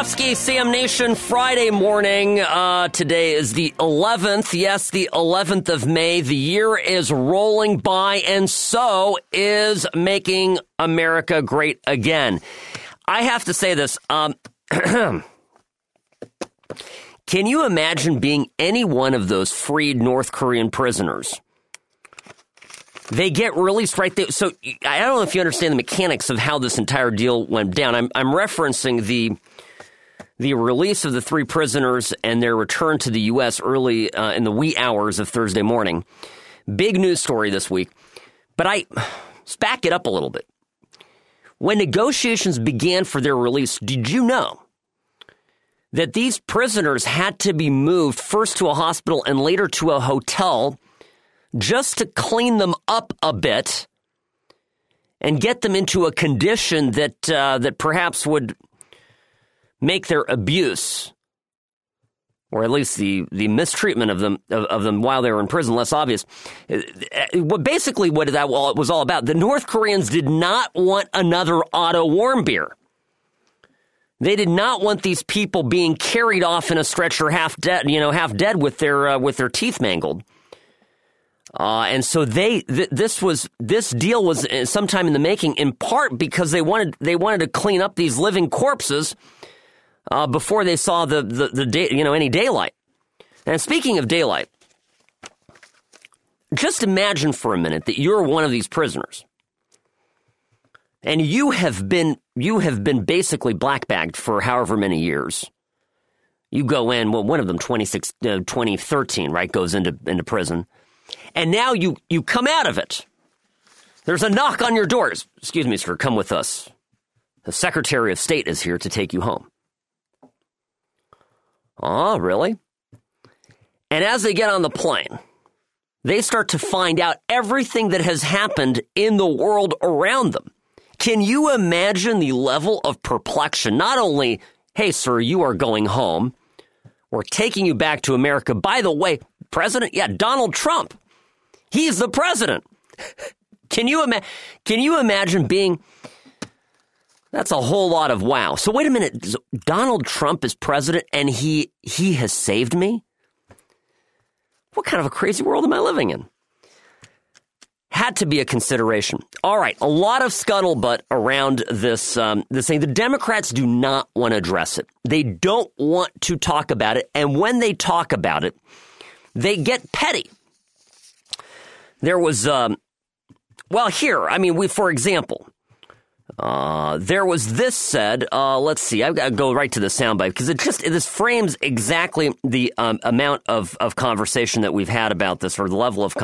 Husky, Sam Nation, Friday morning. Today is the 11th. Yes, the 11th of May. The year is rolling by, and so is Making America Great Again. I have to say this. Can you imagine being any one of those freed North Korean prisoners? They get released right there. So I don't know if you understand the mechanics of how this entire deal went down. I'm referencing the release of the three prisoners and their return to the U.S. early in the wee hours of Thursday morning. Big news story this week. But let's back it up a little bit. When negotiations began for their release, did you know that these prisoners had to be moved first to a hospital and later to a hotel just to clean them up a bit and get them into a condition that perhaps would make their abuse, or at least the mistreatment of them while they were in prison, less obvious? Basically, what that was all about. The North Koreans did not want another Otto Warmbier. They did not want these people being carried off in a stretcher, half dead with their teeth mangled. And so this deal was sometime in the making, in part because they wanted to clean up these living corpses before they saw any daylight. And speaking of daylight, just imagine for a minute that you're one of these prisoners, and you have been basically black-bagged for however many years. You go in, well, one of them 2013, right, goes into prison. And now you come out of it. There's a knock on your doors. Excuse me, sir, come with us. The Secretary of State is here to take you home. Oh, really? And as they get on the plane, they start to find out everything that has happened in the world around them. Can you imagine the level of perplexion? Not only, hey, sir, you are going home. We're taking you back to America. By the way, President, Donald Trump. He's the president. Can you imagine being... That's a whole lot of wow. So wait a minute. Donald Trump is president and he has saved me? What kind of a crazy world am I living in? Had to be a consideration. All right, a lot of scuttlebutt around this thing. The Democrats do not want to address it. They don't want to talk about it. And when they talk about it, they get petty. There was, for example, there was this said, let's see, I've got to go right to the soundbite because this frames exactly the amount of conversation that we've had about this, or the level of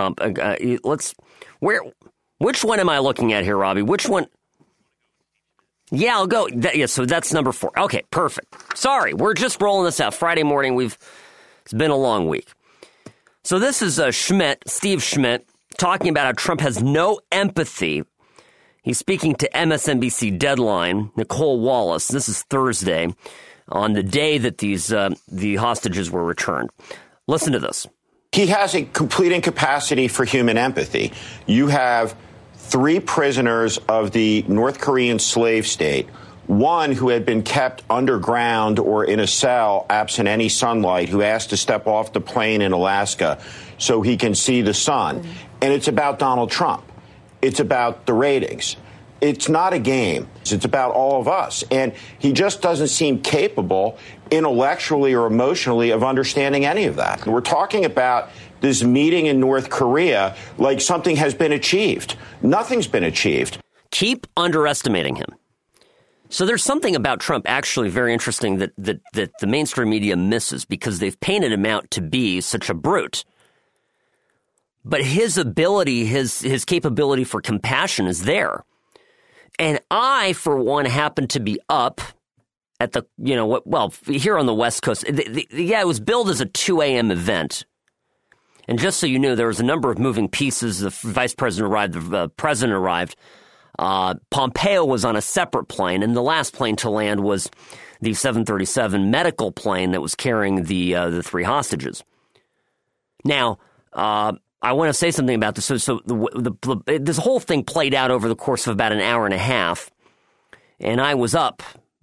which one am I looking at here, Robbie? Which one? Yeah, I'll go. So that's number 4. Okay, perfect. Sorry, we're just rolling this out. Friday morning, it's been a long week. So this is Steve Schmidt, talking about how Trump has no empathy. He's speaking to MSNBC Deadline, Nicole Wallace. This is Thursday, on the day that the hostages were returned. Listen to this. He has a complete incapacity for human empathy. You have 3 prisoners of the North Korean slave state, one who had been kept underground or in a cell absent any sunlight, who asked to step off the plane in Alaska so he can see the sun. And it's about Donald Trump. It's about the ratings. It's not a game. It's about all of us. And he just doesn't seem capable intellectually or emotionally of understanding any of that. We're talking about this meeting in North Korea like something has been achieved. Nothing's been achieved. Keep underestimating him. So there's something about Trump actually very interesting that the mainstream media misses, because they've painted him out to be such a brute. But his ability, his capability for compassion is there. And I, for one, happen to be up at here on the West Coast. It was billed as a 2 a.m. event. And just so you know, there was a number of moving pieces. The vice president arrived, the president arrived. Pompeo was on a separate plane, and the last plane to land was the 737 medical plane that was carrying the 3 hostages. Now, I want to say something about this. So this whole thing played out over the course of about an hour and a half, and I was up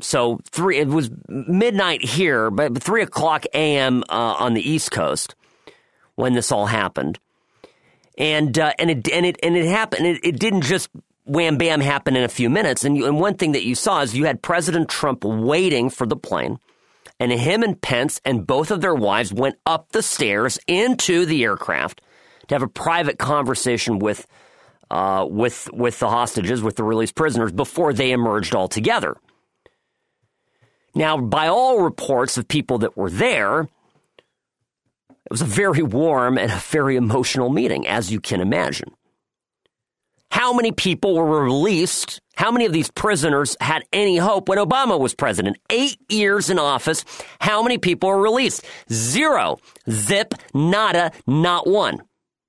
So it was midnight here, but 3 o'clock a.m. On the East Coast when this all happened. And it happened. It didn't just wham bam happen in a few minutes. And one thing that you saw is you had President Trump waiting for the plane, and him and Pence and both of their wives went up the stairs into the aircraft to have a private conversation with the hostages, with the released prisoners, before they emerged all together. Now, by all reports of people that were there, it was a very warm and a very emotional meeting, as you can imagine. How many people were released? How many of these prisoners had any hope when Obama was president? 8 years in office. How many people were released? 0. Zip. Nada. Not one.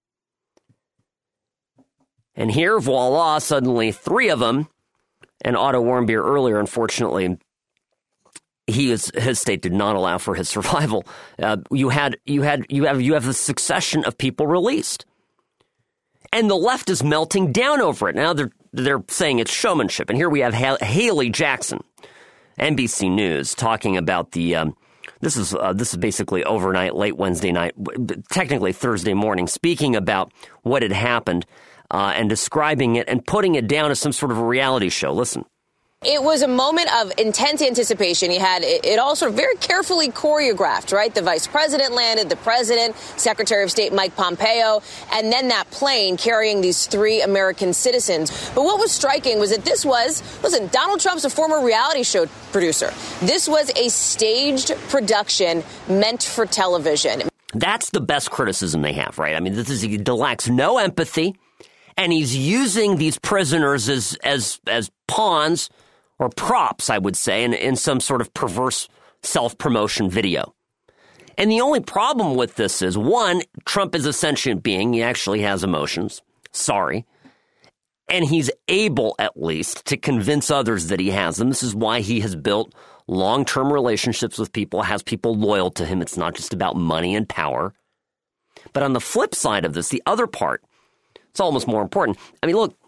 And here, voila, suddenly 3 of them, and Otto Warmbier earlier, unfortunately, his state did not allow for his survival. You have a succession of people released, and the left is melting down over it. Now they're saying it's showmanship, and here we have Haley Jackson, NBC News, talking about the. This is basically overnight, late Wednesday night, technically Thursday morning, speaking about what had happened. And describing it and putting it down as some sort of a reality show. Listen. It was a moment of intense anticipation. You had it all sort of very carefully choreographed, right? The vice president landed, the president, Secretary of State Mike Pompeo, and then that plane carrying these 3 American citizens. But what was striking was that listen, Donald Trump's a former reality show producer. This was a staged production meant for television. That's the best criticism they have, right? I mean, he lacks no empathy. And he's using these prisoners as pawns or props, I would say, in some sort of perverse self-promotion video. And the only problem with this is, one, Trump is a sentient being. He actually has emotions. Sorry. And he's able, at least, to convince others that he has them. This is why he has built long-term relationships with people, has people loyal to him. It's not just about money and power. But on the flip side of this, the other part, it's almost more important. I mean, look,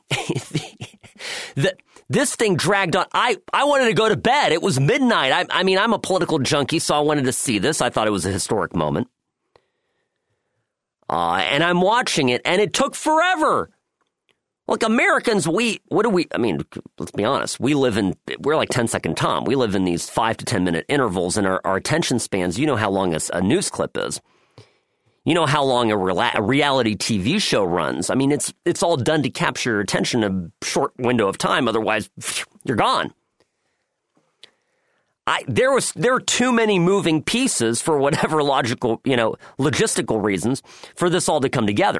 this thing dragged on. I wanted to go to bed. It was midnight. I mean, I'm a political junkie, so I wanted to see this. I thought it was a historic moment. And I'm watching it, and it took forever. Look, Americans, I mean, let's be honest. We're like 10-second Tom. We live in these 5 to 10 minute intervals, and our attention spans, you know how long a news clip is. You know how long a reality TV show runs. I mean, it's all done to capture your attention in a short window of time. Otherwise, you're gone. There are too many moving pieces for whatever logistical reasons for this all to come together.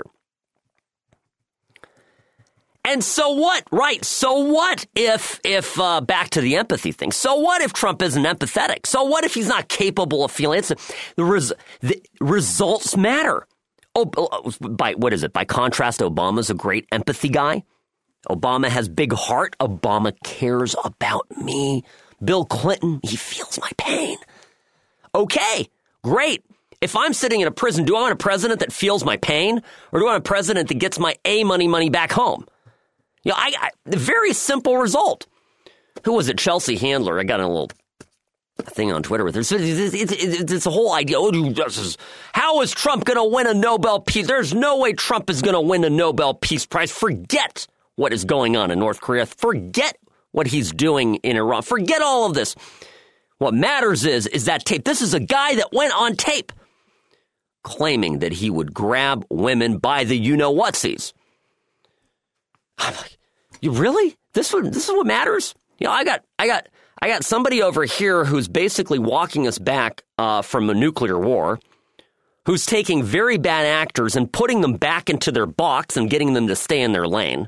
And so what? Right. So what if back to the empathy thing. So what if Trump isn't empathetic? So what if he's not capable of feeling? The results matter. By contrast, Obama's a great empathy guy. Obama has big heart. Obama cares about me. Bill Clinton, he feels my pain. Okay, great. If I'm sitting in a prison, do I want a president that feels my pain? Or do I want a president that gets my money back home? You know, the very simple result. Who was it? Chelsea Handler. I got a little thing on Twitter with her. It's a whole idea. How is Trump going to win a Nobel Peace? There's no way Trump is going to win a Nobel Peace Prize. Forget what is going on in North Korea. Forget what he's doing in Iran. Forget all of this. What matters is that tape. This is a guy that went on tape claiming that he would grab women by the you-know-whatsies. I'm like, you really? This is what matters? You know, I got somebody over here who's basically walking us back from a nuclear war, who's taking very bad actors and putting them back into their box and getting them to stay in their lane.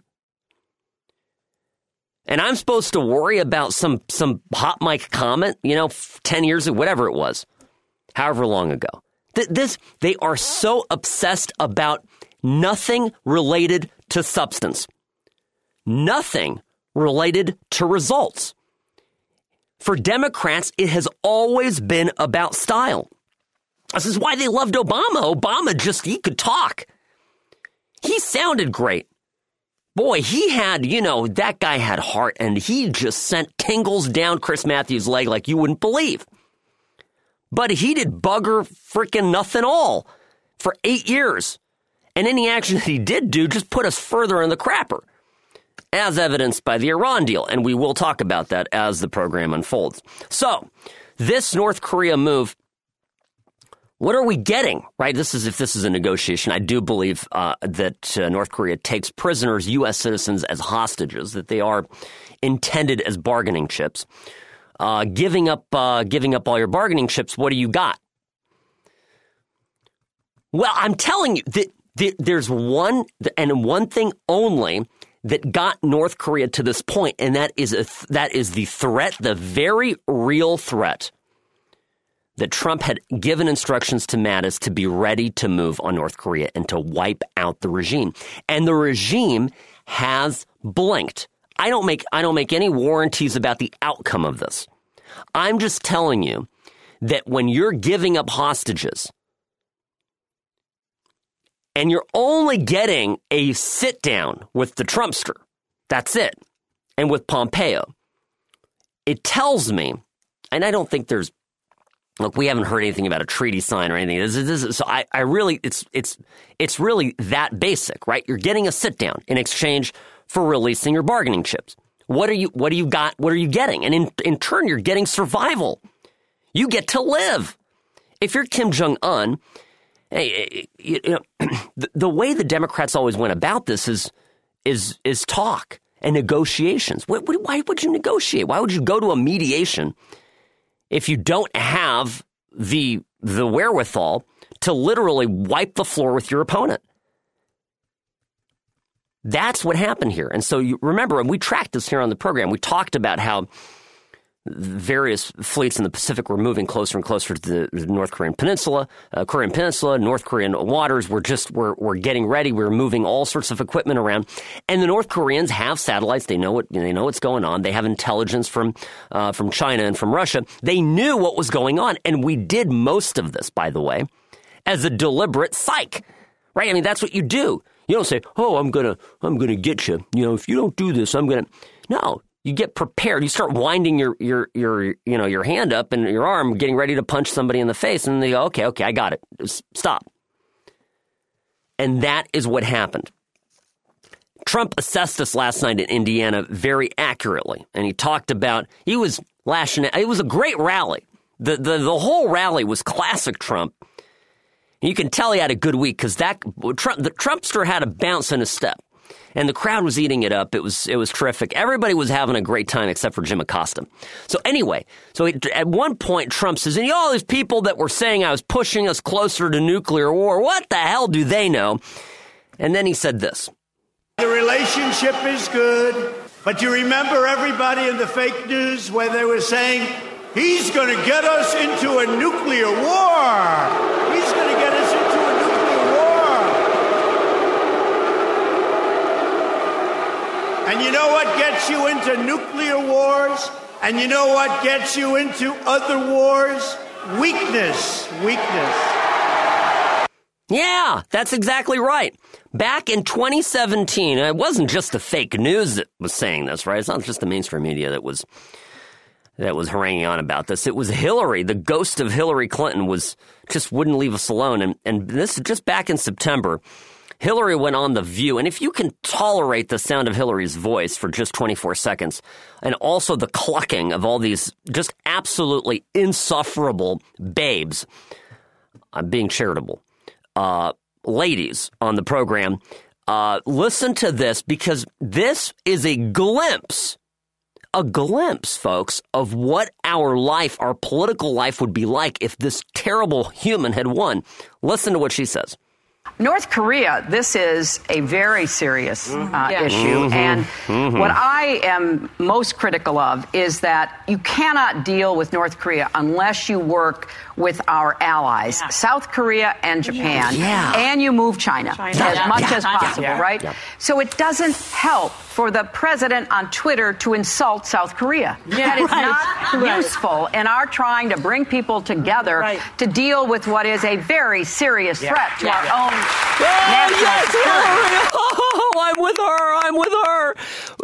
And I'm supposed to worry about some hot mic comment, 10 years ago, whatever it was, however long ago. They are so obsessed about nothing related to substance. Nothing related to results. For Democrats, it has always been about style. This is why they loved Obama. Obama he could talk. He sounded great. boy, he had, that guy had heart, and he just sent tingles down Chris Matthews' leg like you wouldn't believe. But he did bugger freaking nothing all for 8 years. And any action that he did do just put us further in the crapper, as evidenced by the Iran deal. And we will talk about that as the program unfolds. So, this North Korea move, what are we getting, right? If this is a negotiation, I do believe that North Korea takes prisoners, U.S. citizens, as hostages, that they are intended as bargaining chips. Giving up all your bargaining chips, what do you got? Well, I'm telling you that there's one thing only that got North Korea to this point, and that is the threat, the very real threat that Trump had given instructions to Mattis to be ready to move on North Korea and to wipe out the regime. And the regime has blinked. I don't make any warranties about the outcome of this. I'm just telling you that when you're giving up hostages and you're only getting a sit down with the Trumpster, that's it, and with Pompeo, it tells me, and I don't think there's, look, we haven't heard anything about a treaty sign or anything. So I really, it's really that basic, right? You're getting a sit down in exchange for releasing your bargaining chips. What are you getting? And in turn, you're getting survival. You get to live. If you're Kim Jong-un, the way the Democrats always went about this is talk and negotiations. Why would you negotiate? Why would you go to a mediation if you don't have the wherewithal to literally wipe the floor with your opponent? That's what happened here. And so you remember, and we tracked this here on the program, we talked about how various fleets in the Pacific were moving closer and closer to the North Korean Peninsula, North Korean waters were getting ready. We were moving all sorts of equipment around. And the North Koreans have satellites. They know what's going on. They have intelligence from China and from Russia. They knew what was going on. And we did most of this, by the way, as a deliberate psych, right? I mean, that's what you do. You don't say, "Oh, I'm gonna get you." If you don't do this, I'm gonna. No, you get prepared. You start winding your hand up and your arm, getting ready to punch somebody in the face, and they go, "Okay, I got it. Stop." And that is what happened. Trump assessed us last night in Indiana very accurately, and he talked about he was lashing. It was a great rally. The whole rally was classic Trump. You can tell he had a good week because the Trumpster had a bounce in his step, and the crowd was eating it up. It was terrific. Everybody was having a great time except for Jim Acosta. So anyway, at one point Trump says, "And all these people that were saying I was pushing us closer to nuclear war, what the hell do they know?" And then he said this: "The relationship is good, but you remember everybody in the fake news where they were saying he's going to get us into a nuclear war. He's going to get us into a nuclear war." And you know what gets you into nuclear wars? And you know what gets you into other wars? Weakness. Yeah, that's exactly right. Back in 2017, it wasn't just the fake news that was saying this, right? It's not just the mainstream media that was haranguing on about this. It was Hillary. The ghost of Hillary Clinton just wouldn't leave us alone. And this just back in September, Hillary went on The View. And if you can tolerate the sound of Hillary's voice for just 24 seconds, and also the clucking of all these just absolutely insufferable babes, I'm being charitable, ladies on the program, listen to this, because this is a glimpse, folks, of what our political life would be like if this terrible human had won. Listen to what she says. North Korea, this is a very serious issue. And what I am most critical of is that you cannot deal with North Korea unless you work with our allies, South Korea and Japan, and you move China as much as possible, right? So it doesn't help for the president on Twitter to insult South Korea. That is not useful in our trying to bring people together to deal with what is a very serious threat to our own national security. I'm with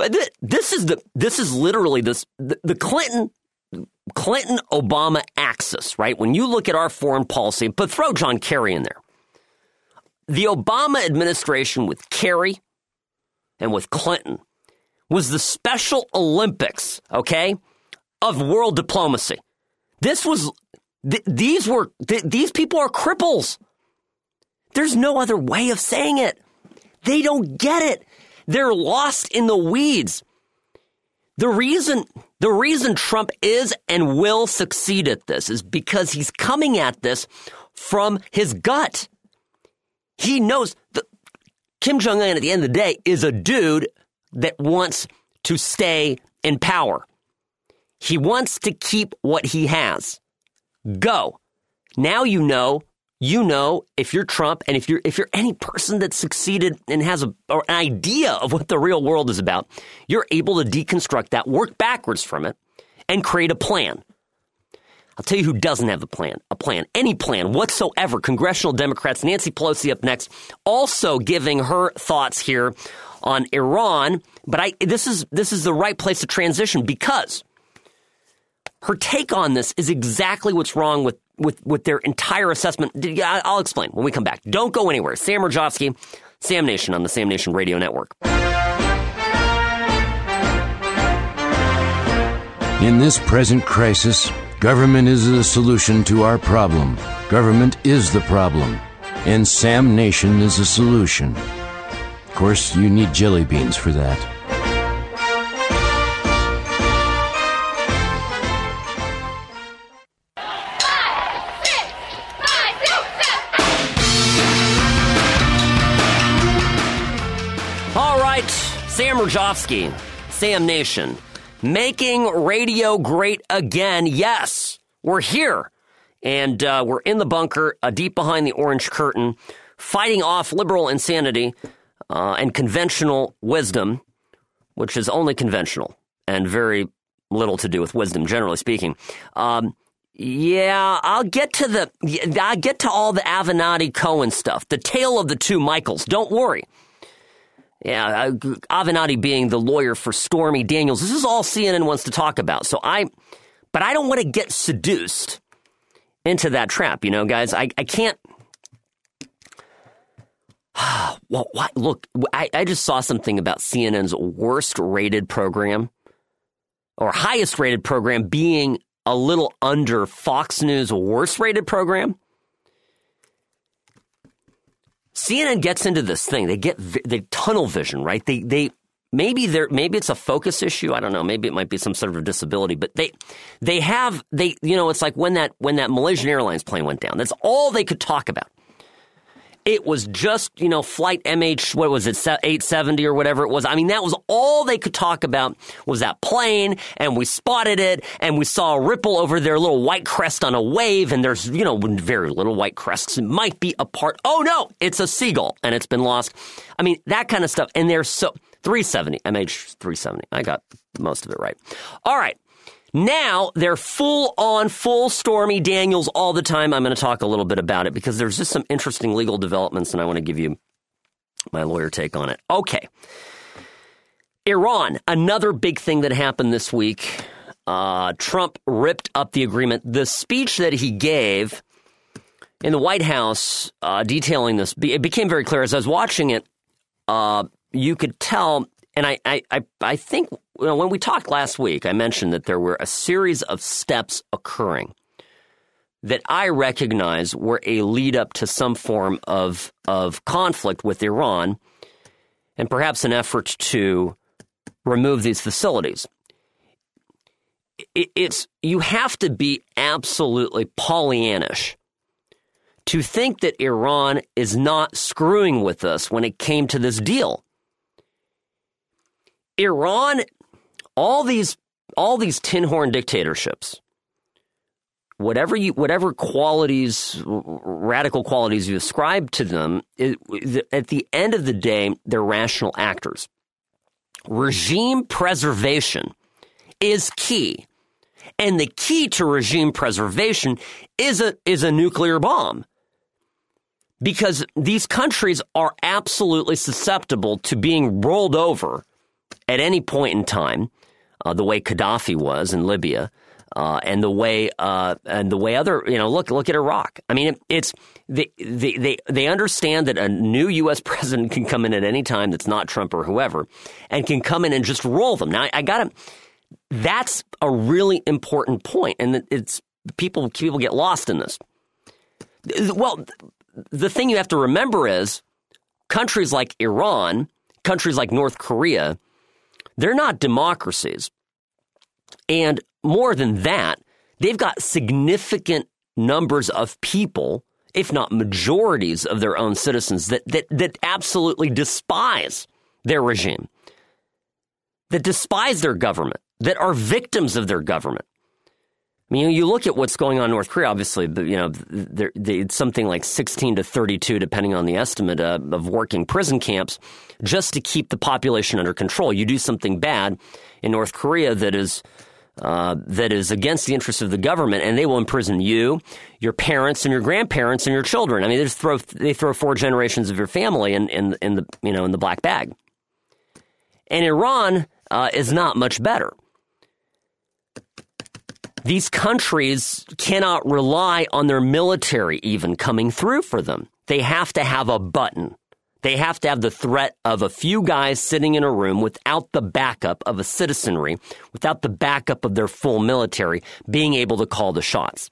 This is literally the Clinton-Obama axis, right? When you look at our foreign policy, but throw John Kerry in there. The Obama administration with Kerry and with Clinton was the Special Olympics, okay, of world diplomacy. These people are cripples. There's no other way of saying it. They don't get it. They're lost in the weeds. The reason Trump is and will succeed at this is because he's coming at this from his gut. He knows that Kim Jong-un, at the end of the day, is a dude that wants to stay in power. He wants to keep what he has. Go. Now you know if you're Trump and if you're any person that succeeded and has an idea of what the real world is about, you're able to deconstruct that, work backwards from it, and create a plan. I'll tell you who doesn't have any plan whatsoever. Congressional Democrats, Nancy Pelosi up next, also giving her thoughts here on Iran. But this is the right place to transition because her take on this is exactly what's wrong with their entire assessment. I'll explain when we come back. Don't go anywhere. Sam Rajovsky, Sam Nation on the Sam Nation Radio Network. In this present crisis, government is the solution to our problem. Government is the problem. And Sam Nation is the solution. Of course, you need jelly beans for that. All right, Sam Rajovsky, Sam Nation. Making radio great again. Yes, we're here. And we're in the bunker, deep behind the orange curtain, fighting off liberal insanity and conventional wisdom, which is only conventional and very little to do with wisdom, generally speaking. I'll get to all the Avenatti Cohen stuff, the tale of the two Michaels. Don't worry. Yeah, Avenatti being the lawyer for Stormy Daniels. This is all CNN wants to talk about. But I don't want to get seduced into that trap, guys. I can't. Well, look, I just saw something about CNN's worst rated program or highest rated program being a little under Fox News' worst rated program. CNN gets into this thing. They get the tunnel vision, right? Maybe it's a focus issue. I don't know. Maybe it might be some sort of disability. But it's like when that Malaysian Airlines plane went down. That's all they could talk about. It was just, flight MH, 870 or whatever it was. I mean, that was all they could talk about was that plane, and we spotted it, and we saw a ripple over their little white crest on a wave, and there's, very little white crests. It might be a part. Oh, no, it's a seagull, and it's been lost. I mean, that kind of stuff. And they're so 370, MH 370. I got most of it right. All right. Now they're full Stormy Daniels all the time. I'm going to talk a little bit about it because there's just some interesting legal developments, and I want to give you my lawyer take on it. Okay. Iran, another big thing that happened this week. Trump ripped up the agreement. The speech that he gave in the White House detailing this, it became very clear as I was watching it. You could tell, and I think when we talked last week, I mentioned that there were a series of steps occurring that I recognize were a lead up to some form of conflict with Iran and perhaps an effort to remove these facilities. You have to be absolutely Pollyannish to think that Iran is not screwing with us when it came to this deal. Iran, all these tin horn dictatorships, whatever qualities, radical qualities you ascribe to them, at the end of the day, they're rational actors. Regime preservation is key, and the key to regime preservation is a nuclear bomb, because these countries are absolutely susceptible to being rolled over at any point in time, the way Gaddafi was in Libya, and the way other, look at Iraq. I mean, it's they understand that a new U.S. president can come in at any time that's not Trump or whoever, and can come in and just roll them. Now, that's a really important point, and it's people get lost in this. Well, the thing you have to remember is countries like Iran, countries like North Korea, they're not democracies. And more than that, they've got significant numbers of people, if not majorities of their own citizens, that absolutely despise their regime, that despise their government, that are victims of their government. I mean, you look at what's going on in North Korea, obviously, it's something like 16 to 32, depending on the estimate, of working prison camps just to keep the population under control. You do something bad in North Korea that is against the interests of the government, and they will imprison you, your parents, and your grandparents, and your children. I mean, they throw 4 generations of your family in the black bag. And Iran is not much better. These countries cannot rely on their military even coming through for them. They have to have a button. They have to have the threat of a few guys sitting in a room without the backup of a citizenry, without the backup of their full military being able to call the shots.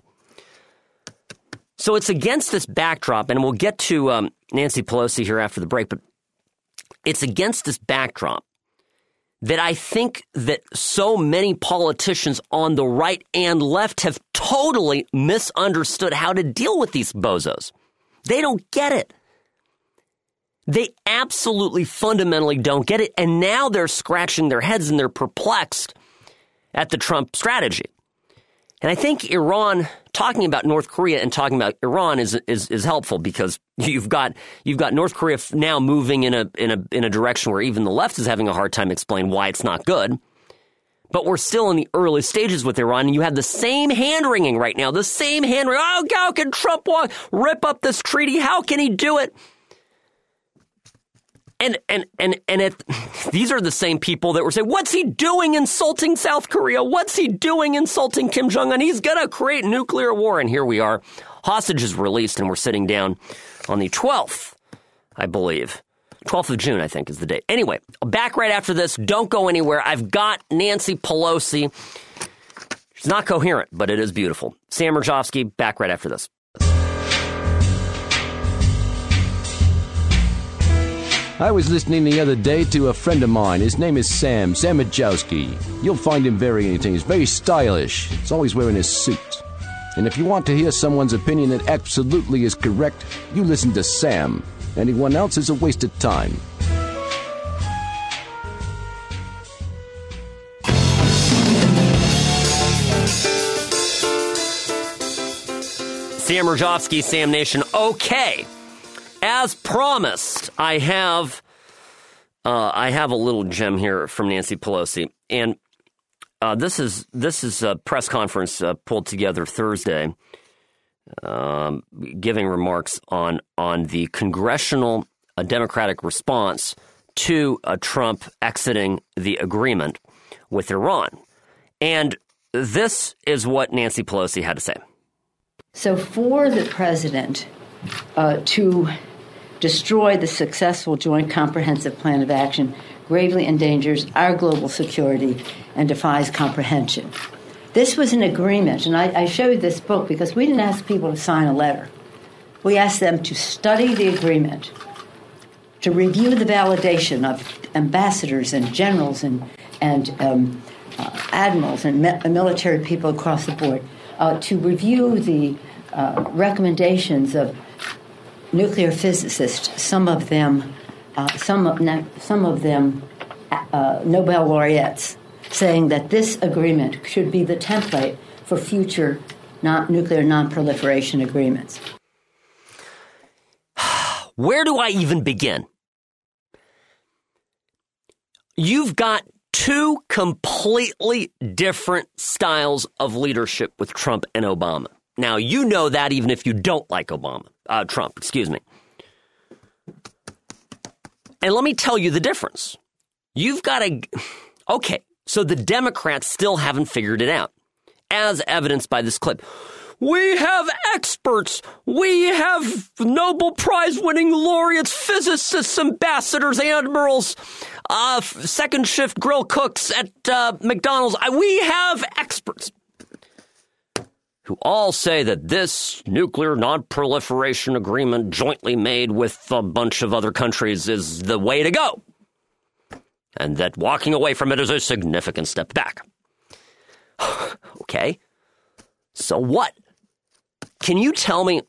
So it's against this backdrop, and we'll get to Nancy Pelosi here after the break, but it's against this backdrop that I think that so many politicians on the right and left have totally misunderstood how to deal with these bozos. They don't get it. They absolutely fundamentally don't get it. And now they're scratching their heads and they're perplexed at the Trump strategy. And I think Iran, talking about North Korea and talking about Iran is helpful, because you've got North Korea now moving in a direction where even the left is having a hard time explaining why it's not good. But we're still in the early stages with Iran, and you have the same hand-wringing right now, the same hand-wringing. Oh, how can Trump rip up this treaty? How can he do it? And these are the same people that were saying, what's he doing insulting South Korea? What's he doing insulting Kim Jong-un? He's going to create nuclear war. And here we are. Hostages released, and we're sitting down on the 12th, I believe. 12th of June, I think, is the date. Anyway, back right after this. Don't go anywhere. I've got Nancy Pelosi. She's not coherent, but it is beautiful. Sam Mirjovsky, back right after this. I was listening the other day to a friend of mine. His name is Sam Mirjovsky. You'll find him very entertaining. He's very stylish. He's always wearing his suit. And if you want to hear someone's opinion that absolutely is correct, you listen to Sam. Anyone else is a waste of time. Sam Mirjovsky, Sam Nation. Okay. As promised, I have a little gem here from Nancy Pelosi, and this is a press conference pulled together Thursday, giving remarks on the congressional Democratic response to Trump exiting the agreement with Iran, and this is what Nancy Pelosi had to say. So, for the president to destroy the successful Joint Comprehensive Plan of Action gravely endangers our global security and defies comprehension. This was an agreement, and I showed this book because we didn't ask people to sign a letter. We asked them to study the agreement, to review the validation of ambassadors and generals and admirals and military people across the board, to review the recommendations of nuclear physicists, some of them Nobel laureates, saying that this agreement should be the template for future nuclear non-proliferation agreements. Where do I even begin? You've got two completely different styles of leadership with Trump and Obama. Now, you know that even if you don't like Trump. And let me tell you the difference. You've got to... Okay, so the Democrats still haven't figured it out, as evidenced by this clip. We have experts. We have Nobel Prize-winning laureates, physicists, ambassadors, admirals, second shift grill cooks at McDonald's. We have experts who all say that this nuclear non-proliferation agreement jointly made with a bunch of other countries is the way to go, and that walking away from it is a significant step back. Okay, so what? Can you tell me?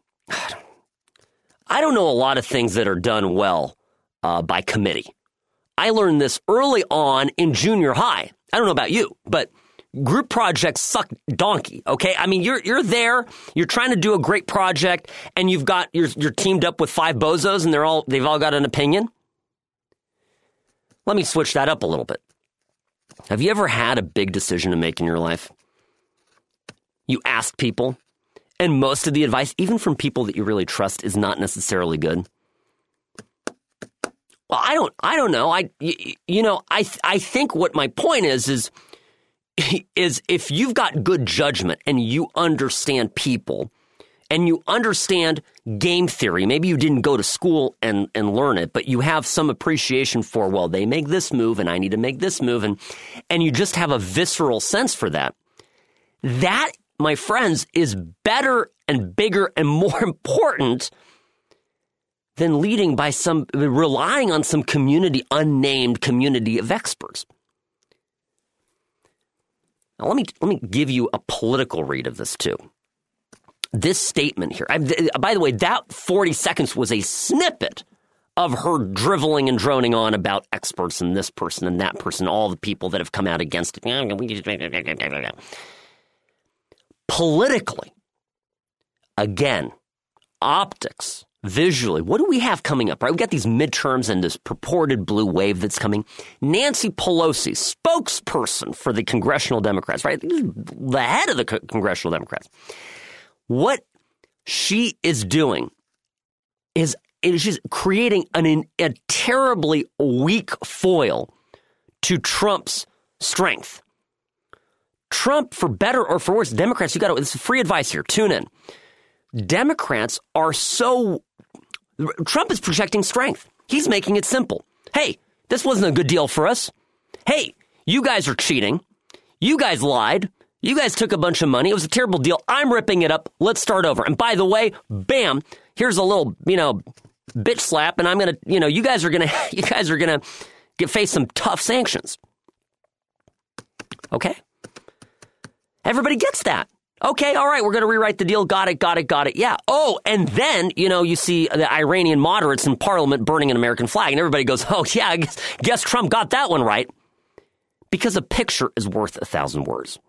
I don't know a lot of things that are done well by committee. I learned this early on in junior high. I don't know about you, but group projects suck donkey, okay? I mean, you're there, you're trying to do a great project, and you're teamed up with 5 bozos, and they've all got an opinion. Let me switch that up a little bit. Have you ever had a big decision to make in your life? You ask people, and most of the advice, even from people that you really trust, is not necessarily good. Well, I don't know. I think what my point is if you've got good judgment and you understand people and you understand game theory, maybe you didn't go to school and learn it, but you have some appreciation for, well, they make this move and I need to make this move, and you just have a visceral sense for that. That, my friends, is better and bigger and more important than relying on some unnamed community of experts. Now, let me give you a political read of this, too. This statement here, by the way, that 40 seconds was a snippet of her driveling and droning on about experts and this person and that person, all the people that have come out against it. Politically, again, optics, visually, what do we have coming up, right? We've got these midterms and this purported blue wave that's coming. Nancy Pelosi, spokesperson for the Congressional Democrats, right? The head of the Congressional Democrats. What she is doing is she's creating a terribly weak foil to Trump's strength. Trump, for better or for worse, Democrats, this is free advice here. Tune in. Democrats are Trump is projecting strength. He's making it simple. Hey, this wasn't a good deal for us. Hey, you guys are cheating. You guys lied. You guys took a bunch of money. It was a terrible deal. I'm ripping it up. Let's start over. And by the way, bam, here's a little, bitch slap. And I'm going to, you guys are going to face some tough sanctions. Okay. Everybody gets that. Okay, all right, we're going to rewrite the deal. Got it. Yeah. Oh, and then, you see the Iranian moderates in Parliament burning an American flag, and everybody goes, oh, yeah, I guess Trump got that one right. Because a picture is worth 1,000 words.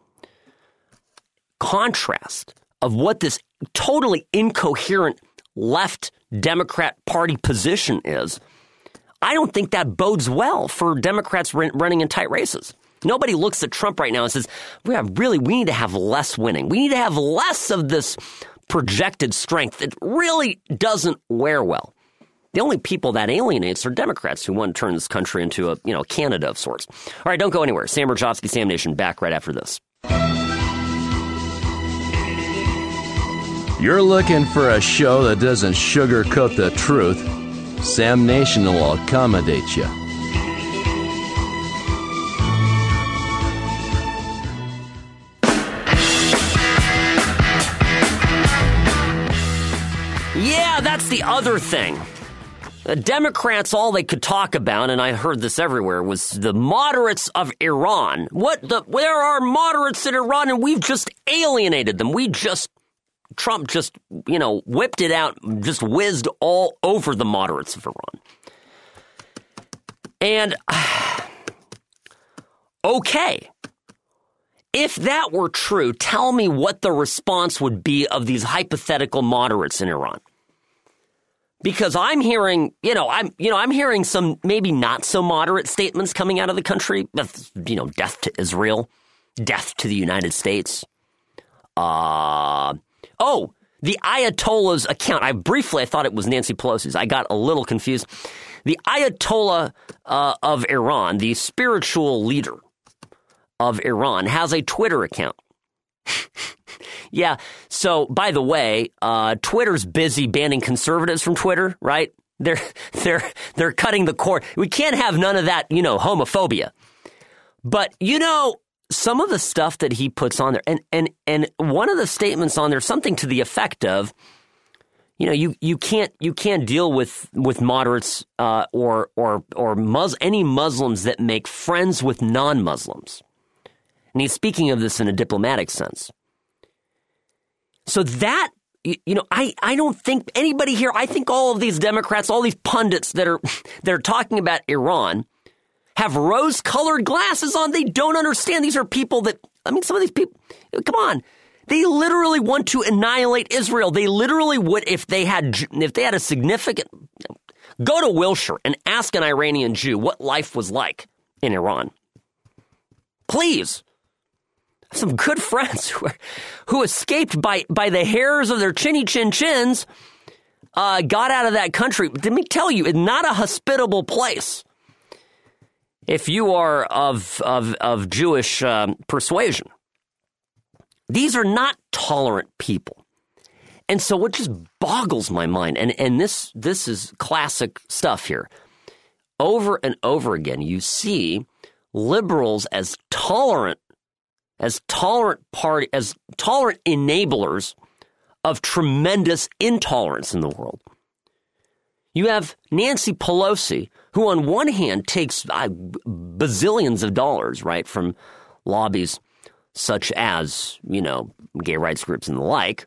Contrast of what this totally incoherent left Democrat Party position is, I don't think that bodes well for Democrats running in tight races. Nobody looks at Trump right now and says, we need to have less winning. We need to have less of this projected strength. It really doesn't wear well. The only people that alienates are Democrats who want to turn this country into a Canada of sorts. All right, don't go anywhere. Sam Rajovsky, Sam Nation, back right after this. You're looking for a show that doesn't sugarcoat the truth. Sam Nation will accommodate you. Yeah, that's the other thing. The Democrats, all they could talk about, and I heard this everywhere, was the moderates of Iran. There are moderates in Iran, and we've just alienated them. Trump just, whipped it out, just whizzed all over the moderates of Iran. And, okay, if that were true, tell me what the response would be of these hypothetical moderates in Iran. Because I'm hearing, I'm hearing some maybe not so moderate statements coming out of the country. Death to Israel, death to the United States. The Ayatollah's account. I thought it was Nancy Pelosi's. I got a little confused. The Ayatollah of Iran, the spiritual leader of Iran, has a Twitter account. Yeah, so by the way, Twitter's busy banning conservatives from Twitter, right? They're cutting the cord. We can't have none of that, homophobia. But some of the stuff that he puts on there, and one of the statements on there, something to the effect of, you can't deal with moderates or any Muslims that make friends with non-Muslims. And he's speaking of this in a diplomatic sense. So that, I don't think anybody here, I think all of these Democrats, all these pundits that are talking about Iran have rose-colored glasses on. They don't understand. These are people that, some of these people, come on. They literally want to annihilate Israel. They literally would, if they had a significant, go to Wilshire and ask an Iranian Jew what life was like in Iran. Please. Some good friends who escaped by the hairs of their chinny chin chins, got out of that country. Let me tell you, it's not a hospitable place if you are of Jewish persuasion. These are not tolerant people. And so what just boggles my mind, and this is classic stuff here. Over and over again, you see liberals as tolerant enablers of tremendous intolerance in the world. You have Nancy Pelosi, who on one hand takes bazillions of dollars, right, from lobbies such as, gay rights groups and the like,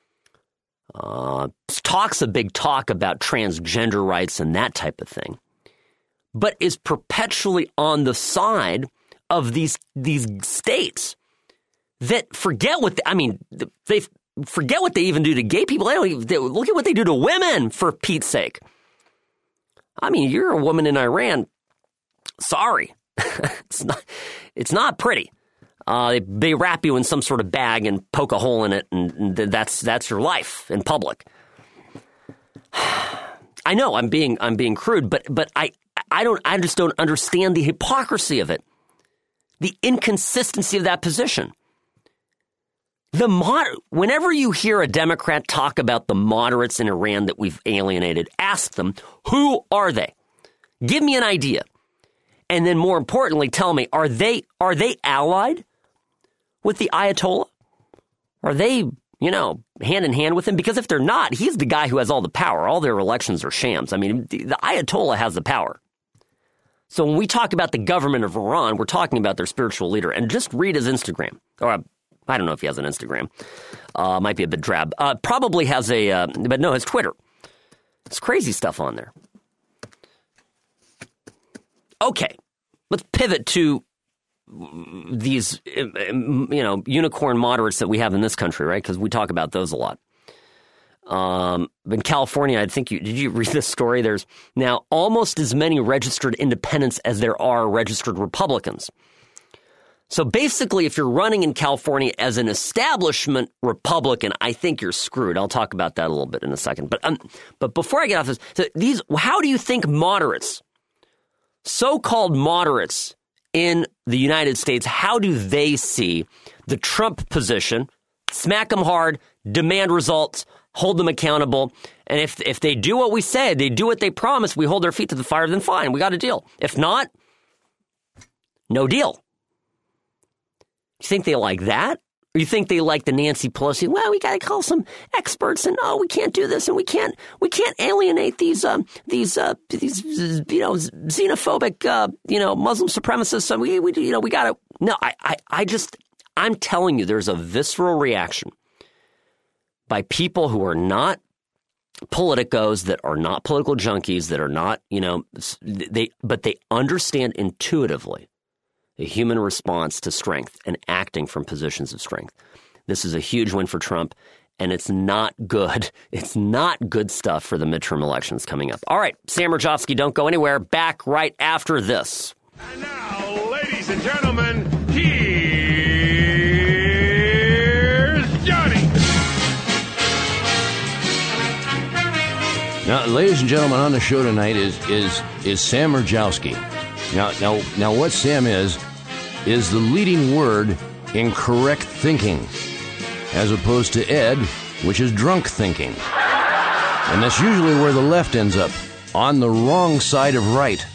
talks a big talk about transgender rights and that type of thing, but is perpetually on the side of these states that forget what they forget what they even do to gay people. Look at what they do to women, for Pete's sake. You're a woman in Iran. Sorry, it's not pretty. They wrap you in some sort of bag and poke a hole in it, and that's your life in public. I know I'm being crude, but I just don't understand the hypocrisy of it, the inconsistency of that position. Whenever you hear a Democrat talk about the moderates in Iran that we've alienated, ask them, who are they? Give me an idea. And then more importantly, tell me, are they allied with the Ayatollah? Are they, hand in hand with him? Because if they're not, he's the guy who has all the power. All their elections are shams. The Ayatollah has the power. So when we talk about the government of Iran, we're talking about their spiritual leader. And just read his Instagram. Or I don't know if he has an Instagram. Might be a bit drab. Probably has but no, his Twitter. It's crazy stuff on there. Okay, let's pivot to these, unicorn moderates that we have in this country, right? Because we talk about those a lot. In California, did you read this story? There's now almost as many registered independents as there are registered Republicans. So basically, if you're running in California as an establishment Republican, I think you're screwed. I'll talk about that a little bit in a second. But before I get off this, how do you think moderates, so-called moderates in the United States, how do they see the Trump position? Smack them hard, demand results, hold them accountable. And if they do what we said, they do what they promised, we hold their feet to the fire, then fine, we got a deal. If not, no deal. You think they like that? Or you think they like the Nancy Pelosi? Well, we got to call some experts, and we can't do this, and we can't alienate these xenophobic Muslim supremacists. So we got to. No, I'm telling you, there's a visceral reaction by people who are not politicos, that are not political junkies, that are not but they understand intuitively the human response to strength and acting from positions of strength. This is a huge win for Trump, and it's not good. It's not good stuff for the midterm elections coming up. All right, Sam Rajovsky, don't go anywhere. Back right after this. And now, ladies and gentlemen, here's Johnny. Now, ladies and gentlemen, on the show tonight is Sam Mirejowski. Now, what Sam is the leading word in correct thinking, as opposed to Ed, which is drunk thinking. And that's usually where the left ends up, on the wrong side of right.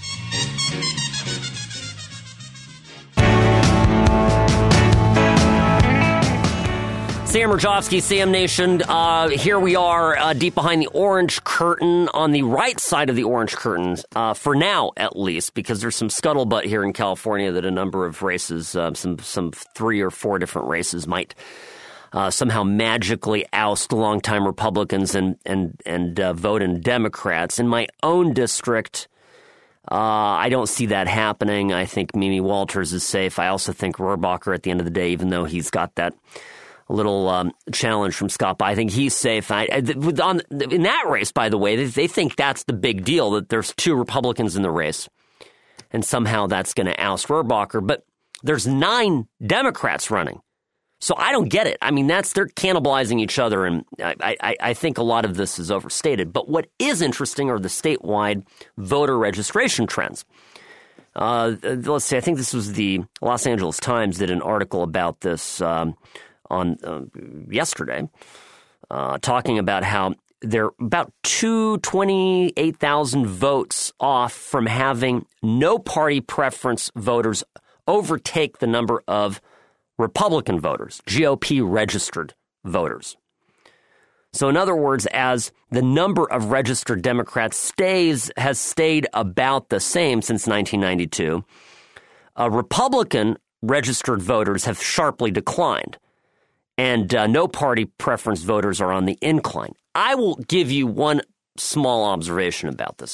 Sam Mirejowski, Sam Nation. Here we are deep behind the orange curtain, on the right side of the orange curtain, for now at least, because there's some scuttlebutt here in California that a number of races, some 3 or 4 different races might somehow magically oust longtime Republicans and vote in Democrats. In my own district, I don't see that happening. I think Mimi Walters is safe. I also think Rohrabacher, at the end of the day, even though he's got that little challenge from Scott, I think he's safe. In that race, by the way, they think that's the big deal, that there's 2 Republicans in the race, and somehow that's going to oust Rohrabacher. But there's 9 Democrats running. So I don't get it. I mean, they're cannibalizing each other, and I think a lot of this is overstated. But what is interesting are the statewide voter registration trends. Let's see, I think this was the Los Angeles Times did an article about this on yesterday, talking about how they're about 228,000 votes off from having no party preference voters overtake the number of Republican voters, GOP registered voters. So in other words, as the number of registered Democrats has stayed about the same since 1992, Republican registered voters have sharply declined. And no party preference voters are on the incline. I will give you one small observation about this.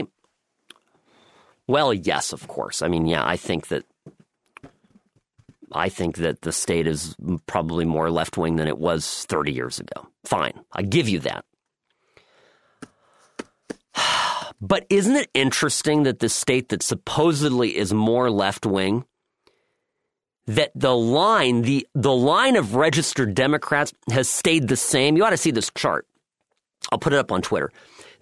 Yes, of course. I mean, yeah, I think that the state is probably more left-wing than it was 30 years ago. Fine. I give you that. But isn't it interesting that the state that supposedly is more left-wing, that the line of registered Democrats has stayed the same? You ought to see this chart. I'll put it up on Twitter.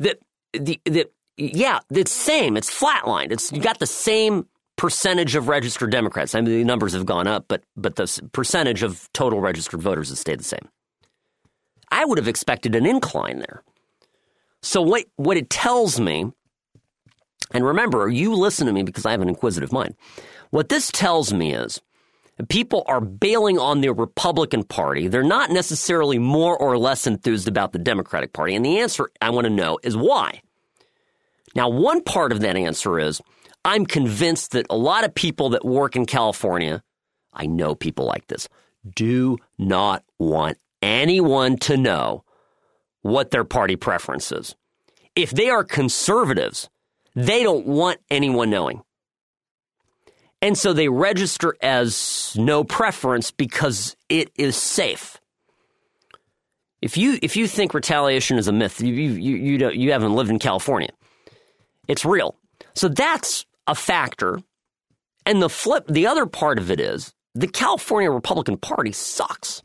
It's same. It's flatlined. You got the same percentage of registered Democrats. I mean, the numbers have gone up, but the percentage of total registered voters has stayed the same. I would have expected an incline there. So what it tells me, and remember, you listen to me because I have an inquisitive mind. What this tells me is people are bailing on the Republican Party. They're not necessarily more or less enthused about the Democratic Party. And the answer I want to know is why. Now, one part of that answer is I'm convinced that a lot of people that work in California, I know people like this, do not want anyone to know what their party preference is. If they are conservatives, they don't want anyone knowing. And so they register as no preference because it is safe. If you think retaliation is a myth, you haven't lived in California. It's real. So that's a factor. And the other part of it is the California Republican Party sucks.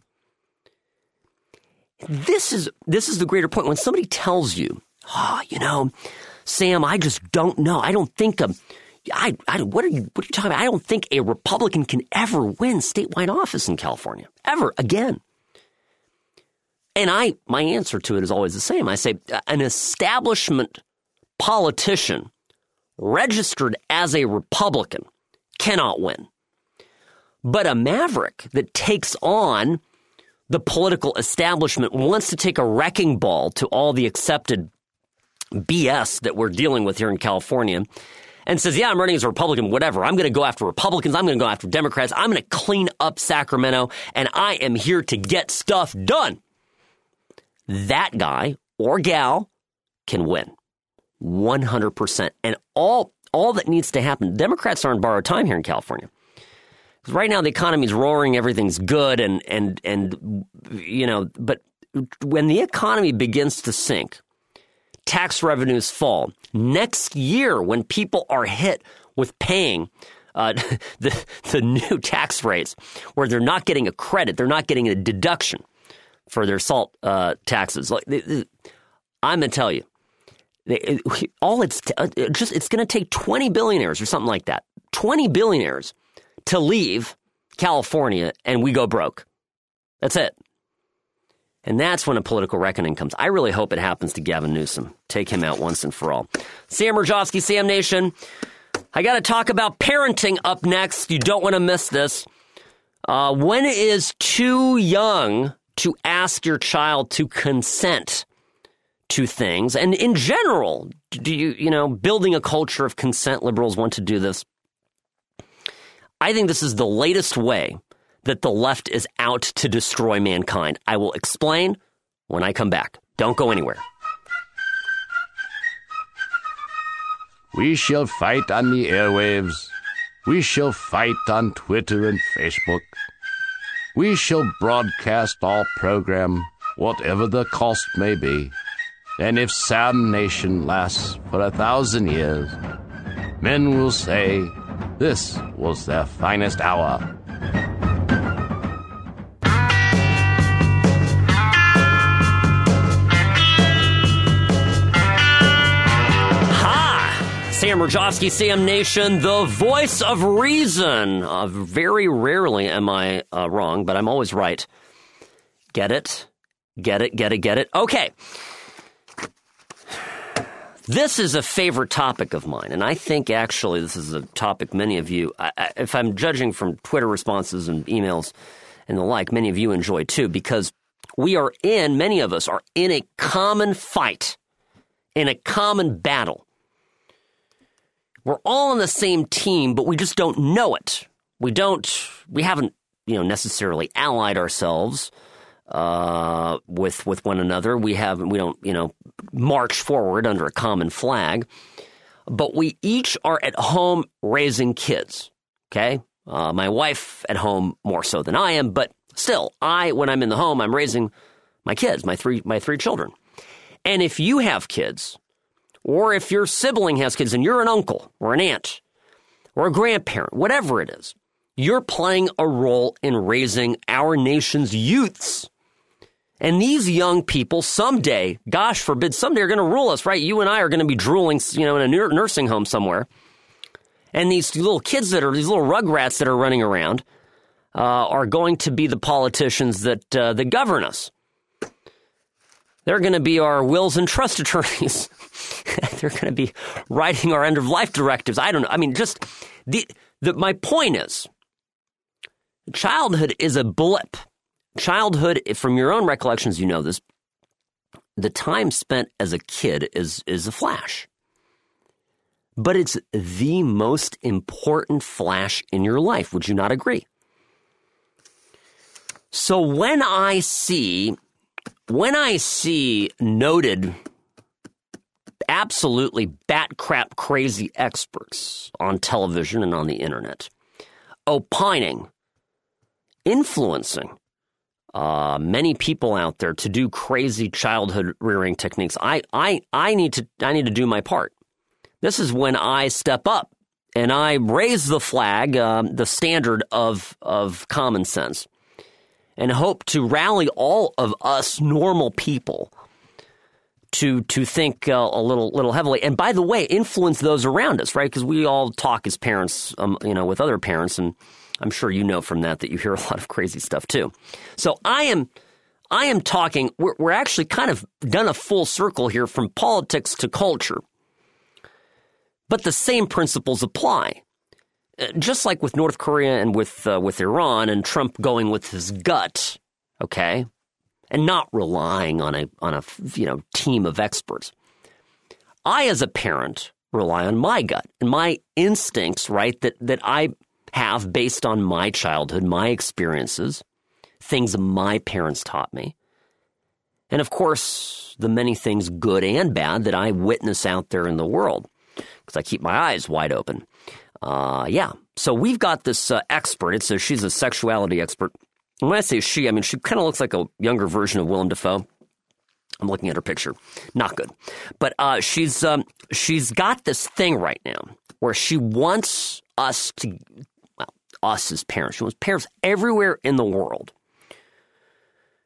This is the greater point. When somebody tells you, Sam, I just don't know. I don't think what are you talking about? I don't think a Republican can ever win statewide office in California, ever again. And my answer to it is always the same. I say an establishment politician registered as a Republican cannot win. But a maverick that takes on the political establishment, wants to take a wrecking ball to all the accepted BS that we're dealing with here in California, and says, yeah, I'm running as a Republican, whatever. I'm going to go after Republicans. I'm going to go after Democrats. I'm going to clean up Sacramento, and I am here to get stuff done. That guy or gal can win 100%. And all that needs to happen, Democrats are on borrowed time here in California. Because right now the economy's roaring, everything's good, but when the economy begins to sink, tax revenues fall. Next year, when people are hit with paying the new tax rates, where they're not getting a credit, they're not getting a deduction for their SALT taxes. I'm going to tell you, It's going to take 20 billionaires or something like that, 20 billionaires to leave California and we go broke. That's it. And that's when a political reckoning comes. I really hope it happens to Gavin Newsom. Take him out once and for all. Sam Rajovsky, Sam Nation. I got to talk about parenting up next. You don't want to miss this. When it is too young to ask your child to consent to things? And in general, do you building a culture of consent, liberals want to do this. I think this is the latest way that the left is out to destroy mankind. I will explain when I come back. Don't go anywhere. We shall fight on the airwaves. We shall fight on Twitter and Facebook. We shall broadcast our program, whatever the cost may be. And if Sam Nation lasts for 1,000 years, men will say this was their finest hour. Sam Rajovsky, Sam Nation, the voice of reason. Very rarely am I wrong, but I'm always right. Get it? Get it, get it, get it? Okay. This is a favorite topic of mine, and I think actually this is a topic many of you, if I'm judging from Twitter responses and emails and the like, many of you enjoy too, because many of us are in a common fight, in a common battle. We're all on the same team, but we just don't know it. We haven't, necessarily allied ourselves with one another. We don't, march forward under a common flag. But we each are at home raising kids. Okay, my wife at home more so than I am, but still, when I'm in the home, I'm raising my kids, my three children. And if you have kids, or if your sibling has kids and you're an uncle or an aunt or a grandparent, whatever it is, you're playing a role in raising our nation's youths. And these young people someday, gosh forbid, someday are going to rule us, right? You and I are going to be drooling, in a nursing home somewhere. And these little kids these little rugrats that are running around are going to be the politicians that govern us. They're going to be our wills and trust attorneys. They're going to be writing our end-of-life directives. I don't know. I mean, just my point is, childhood is a blip. Childhood, from your own recollections, you know this, the time spent as a kid is a flash. But it's the most important flash in your life. Would you not agree? So when I see noted, absolutely bat-crap crazy experts on television and on the internet opining, influencing many people out there to do crazy childhood rearing techniques, I need to do my part. This is when I step up and I raise the flag, the standard of common sense, and hope to rally all of us normal people to think a little heavily. And by the way, influence those around us, right? Because we all talk as parents, with other parents, and I'm sure you know from that you hear a lot of crazy stuff too. So I am talking. We're actually kind of done a full circle here from politics to culture, but the same principles apply. Just like with North Korea and with Iran and Trump going with his gut, okay, and not relying on a team of experts. I, as a parent, rely on my gut and my instincts, right, that I have based on my childhood, my experiences, things my parents taught me, and of course the many things good and bad that I witness out there in the world because I keep my eyes wide open. So we've got this expert. She's a sexuality expert. And when I say she, I mean she kind of looks like a younger version of Willem Dafoe. I'm looking at her picture. Not good. But she's got this thing right now where she wants us as parents, she wants parents everywhere in the world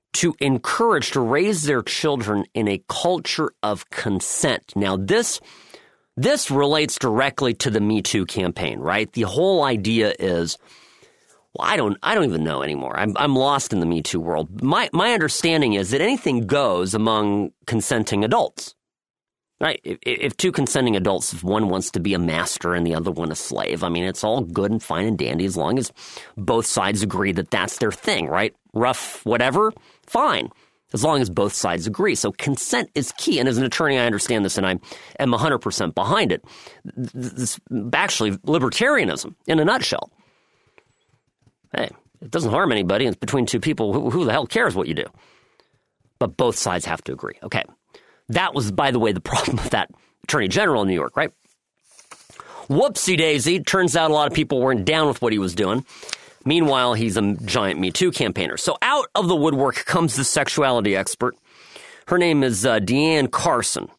to encourage, to raise their children in a culture of consent. Now, this relates directly to the Me Too campaign, right? The whole idea is, well, I don't even know anymore. I'm lost in the Me Too world. My understanding is that anything goes among consenting adults, right? If two consenting adults, if one wants to be a master and the other one a slave, I mean, it's all good and fine and dandy as long as both sides agree that that's their thing, right? Rough, whatever, fine, as long as both sides agree. So consent is key. And as an attorney, I understand this, and I am 100% behind it. This actually libertarianism in a nutshell. Hey, it doesn't harm anybody. It's between two people. Who the hell cares what you do? But both sides have to agree. Okay. That was, by the way, the problem with that attorney general in New York, right? Whoopsie daisy. Turns out a lot of people weren't down with what he was doing. Meanwhile, he's a giant Me Too campaigner. So out of the woodwork comes the sexuality expert. Her name is Deanne Carson.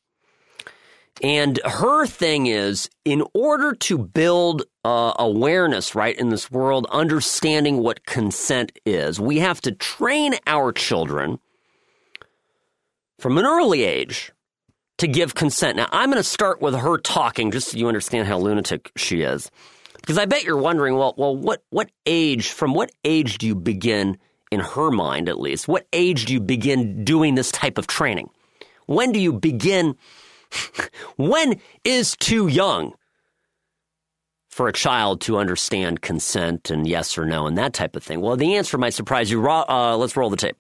And her thing is, in order to build awareness, right, in this world, understanding what consent is, we have to train our children from an early age to give consent. Now, I'm going to start with her talking, just so you understand how lunatic she is. Because I bet you're wondering, well, what age, from what age do you begin, in her mind at least, what age do you begin doing this type of training? When do you begin? When is too young for a child to understand consent and yes or no and that type of thing? Well, the answer might surprise you. Let's roll the tape.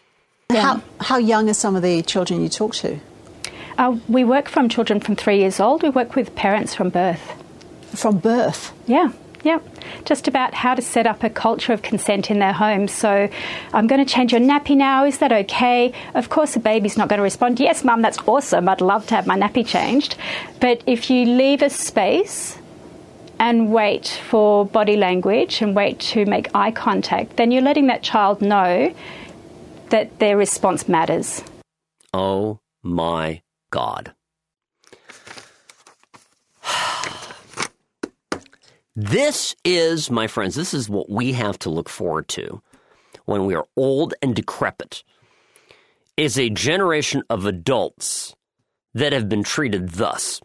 How young are some of the children you talk to? We work from children from 3 years old. We work with parents from birth. From birth? Yeah. Just about how to set up a culture of consent in their home. So, I'm going to change your nappy now. Is that okay? Of course, the baby's not going to respond, yes, Mum, that's awesome. I'd love to have my nappy changed. But if you leave a space and wait for body language and wait to make eye contact, then you're letting that child know that their response matters. Oh, my God. This is, my friends, this is what we have to look forward to when we are old and decrepit, is a generation of adults that have been treated thus.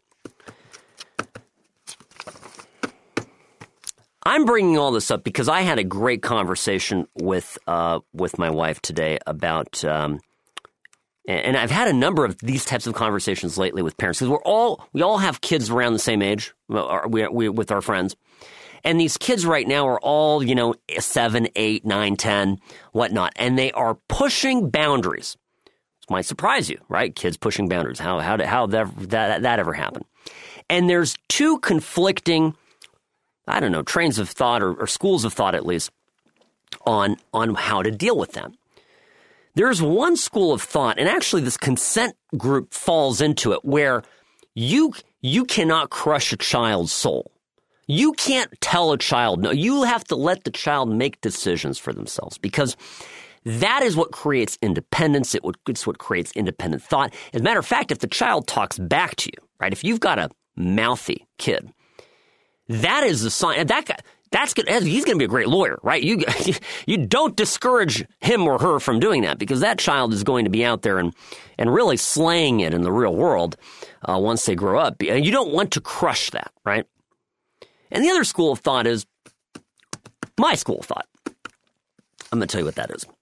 I'm bringing all this up because I had a great conversation with my wife today about, and I've had a number of these types of conversations lately with parents, because we all have kids around the same age, we with our friends. And these kids right now are all, 7, 8, 9, 10, whatnot. And they are pushing boundaries. This might surprise you, right? Kids pushing boundaries. How that ever happen? And there's two conflicting, trains of thought or schools of thought, at least, on how to deal with them. There's one school of thought, and actually this consent group falls into it, where you cannot crush a child's soul. You can't tell a child no. You have to let the child make decisions for themselves, because that is what creates independence. It's what creates independent thought. As a matter of fact, if the child talks back to you, right, if you've got a mouthy kid, that is a sign. That's good. He's going to be a great lawyer, right? You don't discourage him or her from doing that, because that child is going to be out there and really slaying it in the real world once they grow up. And you don't want to crush that, right? And the other school of thought is my school of thought. I'm going to tell you what that is.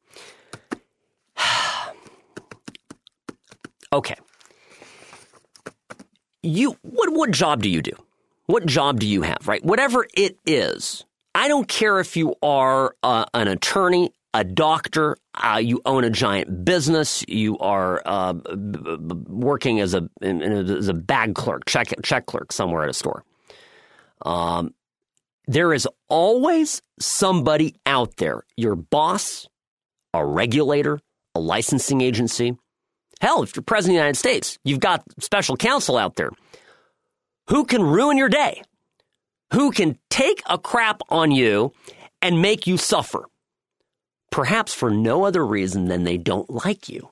Okay. What job do you do? What job do you have, right? Whatever it is. I don't care if you are an attorney, a doctor, you own a giant business, you are working as a bag clerk, check clerk somewhere at a store. There is always somebody out there, your boss, a regulator, a licensing agency. Hell, if you're president of the United States, you've got special counsel out there who can ruin your day, who can take a crap on you and make you suffer, perhaps for no other reason than they don't like you.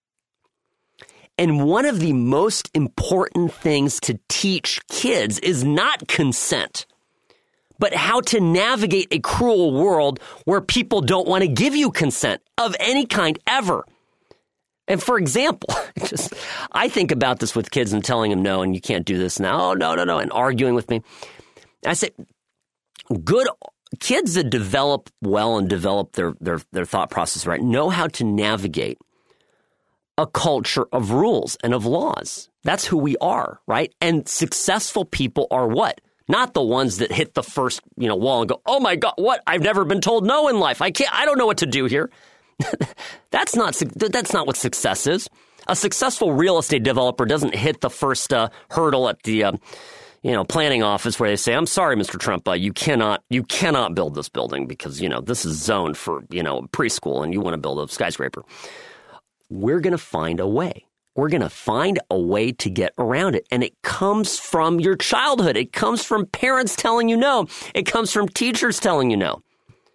And one of the most important things to teach kids is not consent, but how to navigate a cruel world where people don't want to give you consent of any kind ever. And for example, I think about this with kids and telling them no, and you can't do this now. Oh, no, and arguing with me. I say, good kids that develop well and develop their thought process right know how to navigate a culture of rules and of laws. That's who we are, right? And successful people are what? Not the ones that hit the first, wall and go, oh my God, what? I've never been told no in life. I don't know what to do here. That's not what success is. A successful real estate developer doesn't hit the first hurdle at the planning office where they say, I'm sorry, Mr. Trump, you cannot build this building because, this is zoned for, preschool and you want to build a skyscraper. We're going to find a way. We're going to find a way to get around it. And it comes from your childhood. It comes from parents telling you no. It comes from teachers telling you no.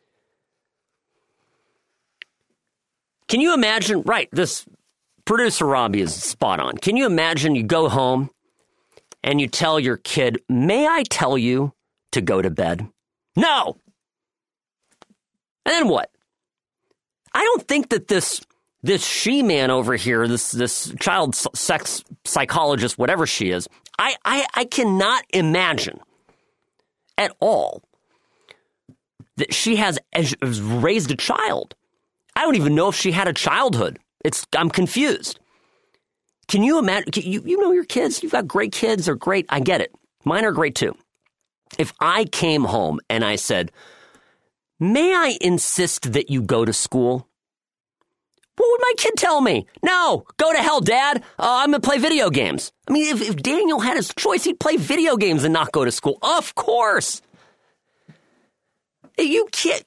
Can you imagine, right, this producer Robbie is spot on. Can you imagine you go home and you tell your kid, may I tell you to go to bed? No. And then what? I don't think that this she-man over here, this child sex psychologist, whatever she is, I cannot imagine at all that she has raised a child. I don't even know if she had a childhood. I'm confused. Can you imagine? You know your kids. You've got great kids. They're great. I get it. Mine are great too. If I came home and I said, may I insist that you go to school? What would my kid tell me? No, go to hell, Dad. I'm going to play video games. I mean, if Daniel had his choice, he'd play video games and not go to school. Of course. You can't.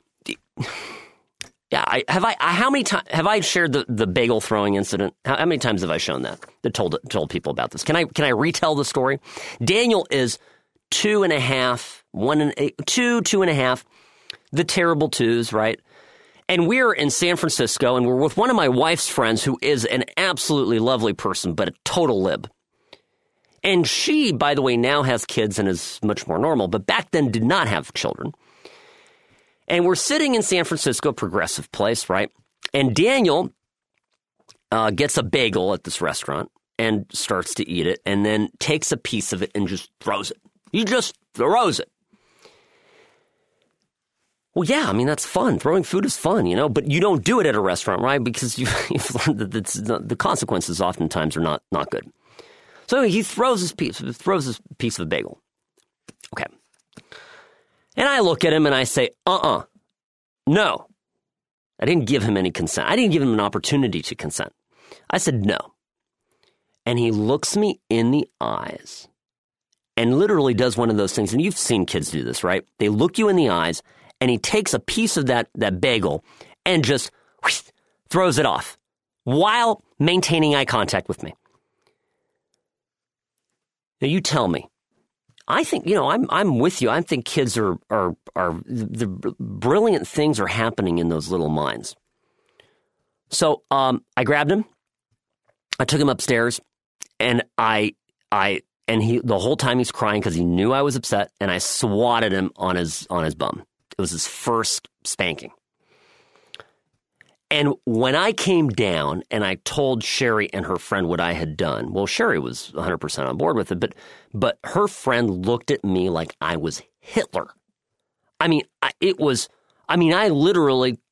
Yeah, how many times have I shared the bagel throwing incident? How many times have I shown that told people about this? Can I retell the story? Daniel is 2.5, 2.5, the terrible twos, right? And we're in San Francisco, and we're with one of my wife's friends who is an absolutely lovely person, but a total lib. And she, by the way, now has kids and is much more normal, but back then did not have children. And we're sitting in San Francisco, progressive place, right? And Daniel gets a bagel at this restaurant and starts to eat it and then takes a piece of it and just throws it. He just throws it. Well, yeah, I mean, that's fun. Throwing food is fun, but you don't do it at a restaurant, right? Because you've learned that the consequences oftentimes are not good. So anyway, he throws his piece of a bagel. Okay. And I look at him and I say, no. I didn't give him any consent. I didn't give him an opportunity to consent. I said no. And he looks me in the eyes and literally does one of those things. And you've seen kids do this, right? They look you in the eyes and he takes a piece of that bagel and just throws it off while maintaining eye contact with me. Now you tell me. I think, I'm with you. I think kids are the brilliant things are happening in those little minds. So I grabbed him. I took him upstairs, and he the whole time he's crying because he knew I was upset, and I swatted him on his bum. It was his first spanking. And when I came down and I told Sherry and her friend what I had done, well, Sherry was 100% on board with it, but her friend looked at me like I was Hitler. I mean, I literally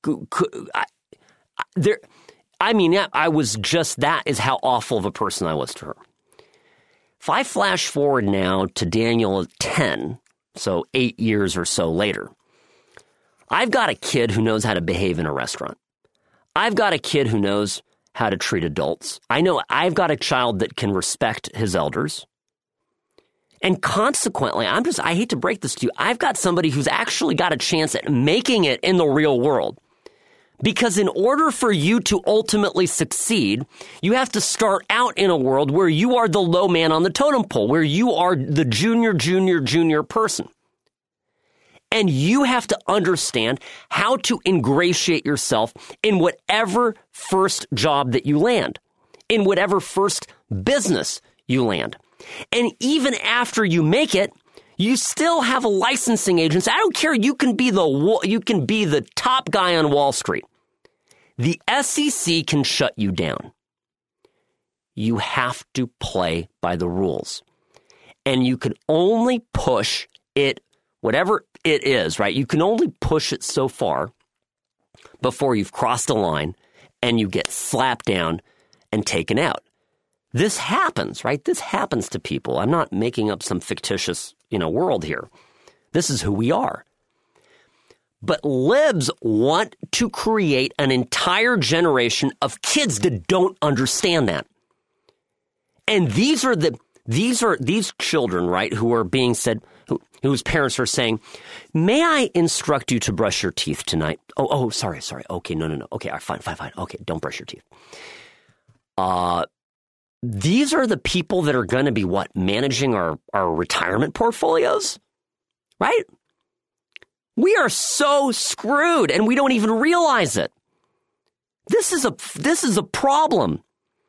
I was just, that is how awful of a person I was to her. If I flash forward now to Daniel at 10, so 8 years or so later, I've got a kid who knows how to behave in a restaurant. I've got a kid who knows how to treat adults. I know I've got a child that can respect his elders. And consequently, I hate to break this to you, I've got somebody who's actually got a chance at making it in the real world. Because in order for you to ultimately succeed, you have to start out in a world where you are the low man on the totem pole, where you are the junior person. And you have to understand how to ingratiate yourself in whatever first job that you land, in whatever first business you land. And even after you make it, you still have a licensing agency. I don't care. You can be the top guy on Wall Street. The SEC can shut you down. You have to play by the rules. And you can only push it, whatever it is, right? You can only push it so far before you've crossed a line and you get slapped down and taken out. This happens, right? This happens to people. I'm not making up some fictitious, world here. This is who we are. But libs want to create an entire generation of kids that don't understand that. And these children, right, who are being said, whose parents are saying, may I instruct you to brush your teeth tonight? Oh, sorry. Okay, no. Okay, fine. Okay, don't brush your teeth. These are the people that are going to be managing our retirement portfolios, right? We are so screwed and we don't even realize it. This is a problem.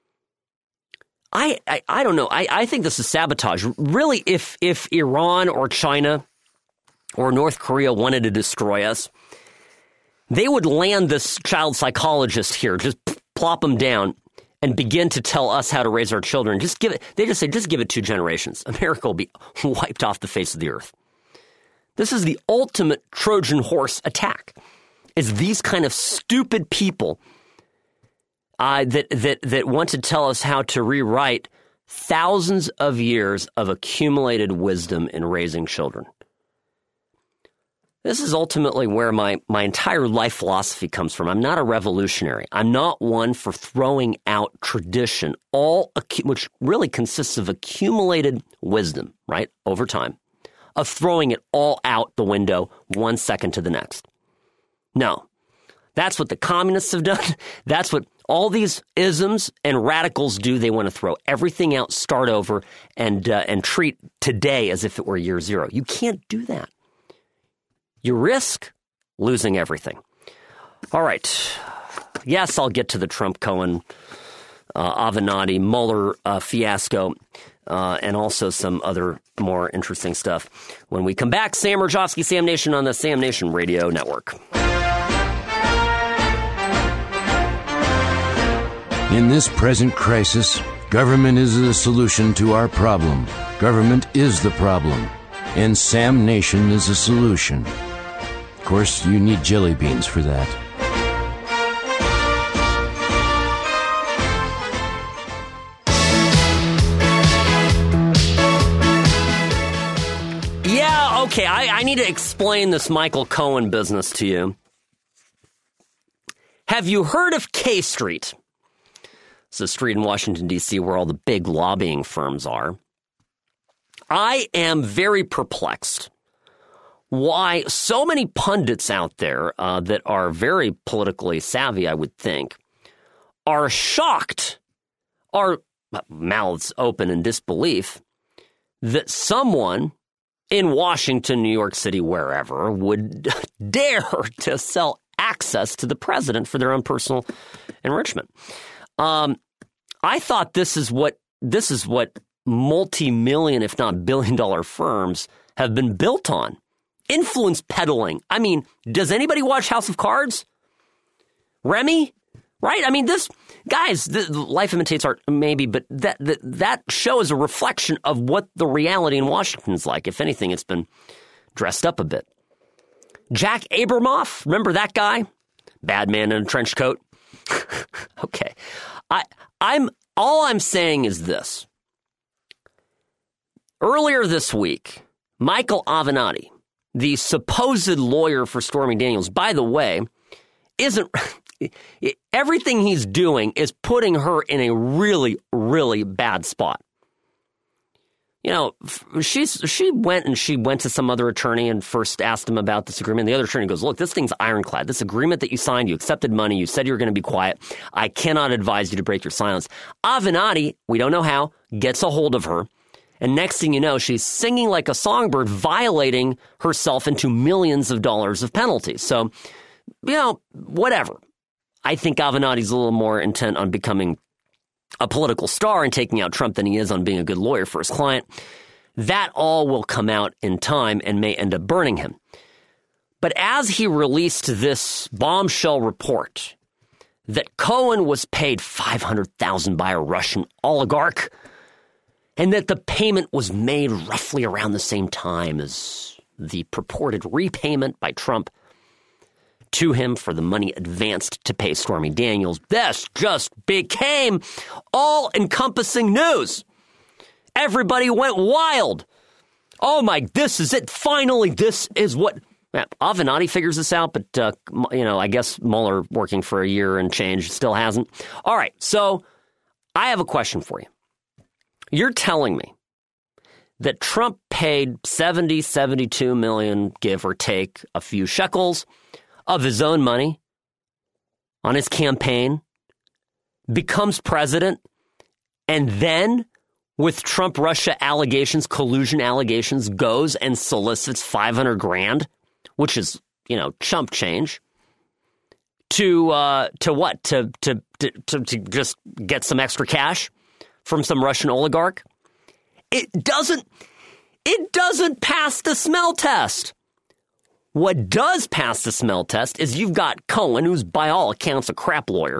I don't know. I think this is sabotage. Really, if Iran or China or North Korea wanted to destroy us, they would land this child psychologist here, just plop him down and begin to tell us how to raise our children. They just say, just give it 2 generations. America will be wiped off the face of the earth. This is the ultimate Trojan horse attack. Is these kind of stupid people that want to tell us how to rewrite thousands of years of accumulated wisdom in raising children. This is ultimately where my entire life philosophy comes from. I'm not a revolutionary. I'm not one for throwing out tradition, which really consists of accumulated wisdom, right, over time, of throwing it all out the window 1 second to the next. No, that's what the communists have done. That's what all these isms and radicals do. They want to throw everything out, start over, and treat today as if it were year zero. You can't do that. You risk losing everything. All right. Yes, I'll get to the Trump, Cohen, Avenatti, Mueller fiasco, and also some other more interesting stuff when we come back. Sam Rajovsky, Sam Nation on the Sam Nation Radio Network. In this present crisis, government is the solution to our problem. Government is the problem. And Sam Nation is a solution. Of course, you need jelly beans for that. Yeah, okay, I need to explain this Michael Cohen business to you. Have you heard of K Street? It's a street in Washington, D.C., where all the big lobbying firms are. I am very perplexed why so many pundits out there that are very politically savvy, I would think, are shocked, are mouths open in disbelief, that someone in Washington, New York City, wherever, would dare to sell access to the president for their own personal enrichment. I thought this is what multi-million, if not billion-dollar firms have been built on. Influence peddling. I mean, does anybody watch House of Cards? Remy? Right? I mean, life imitates art, maybe, but that show is a reflection of what the reality in Washington is like. If anything, it's been dressed up a bit. Jack Abramoff, remember that guy? Bad man in a trench coat. Okay. All I'm saying is this. Earlier this week, Michael Avenatti, the supposed lawyer for Stormy Daniels, by the way, everything he's doing is putting her in a really, really bad spot. You know, she went to some other attorney and first asked him about this agreement. The other attorney goes, look, this thing's ironclad. This agreement that you signed, you accepted money, you said you were going to be quiet. I cannot advise you to break your silence. Avenatti, we don't know how, gets a hold of her. And next thing you know, she's singing like a songbird, violating herself into millions of dollars of penalties. So, you know, whatever. I think Avenatti's a little more intent on becoming a political star and taking out Trump than he is on being a good lawyer for his client. That all will come out in time and may end up burning him. But as he released this bombshell report that Cohen was paid $500,000 by a Russian oligarch, and that the payment was made roughly around the same time as the purported repayment by Trump to him for the money advanced to pay Stormy Daniels. This just became all-encompassing news. Everybody went wild. Oh my, this is it. Finally, this is what... Avenatti figures this out, but, I guess Mueller, working for a year and change, still hasn't. All right, so I have a question for you. You're telling me that Trump paid 72 million, give or take a few shekels, of his own money on his campaign, becomes president, and then, with Trump-Russia allegations, collusion allegations, goes and solicits $500,000, which is, chump change, to what? To just get some extra cash from some Russian oligarch? It doesn't pass the smell test. What does pass the smell test is you've got Cohen, who's by all accounts a crap lawyer,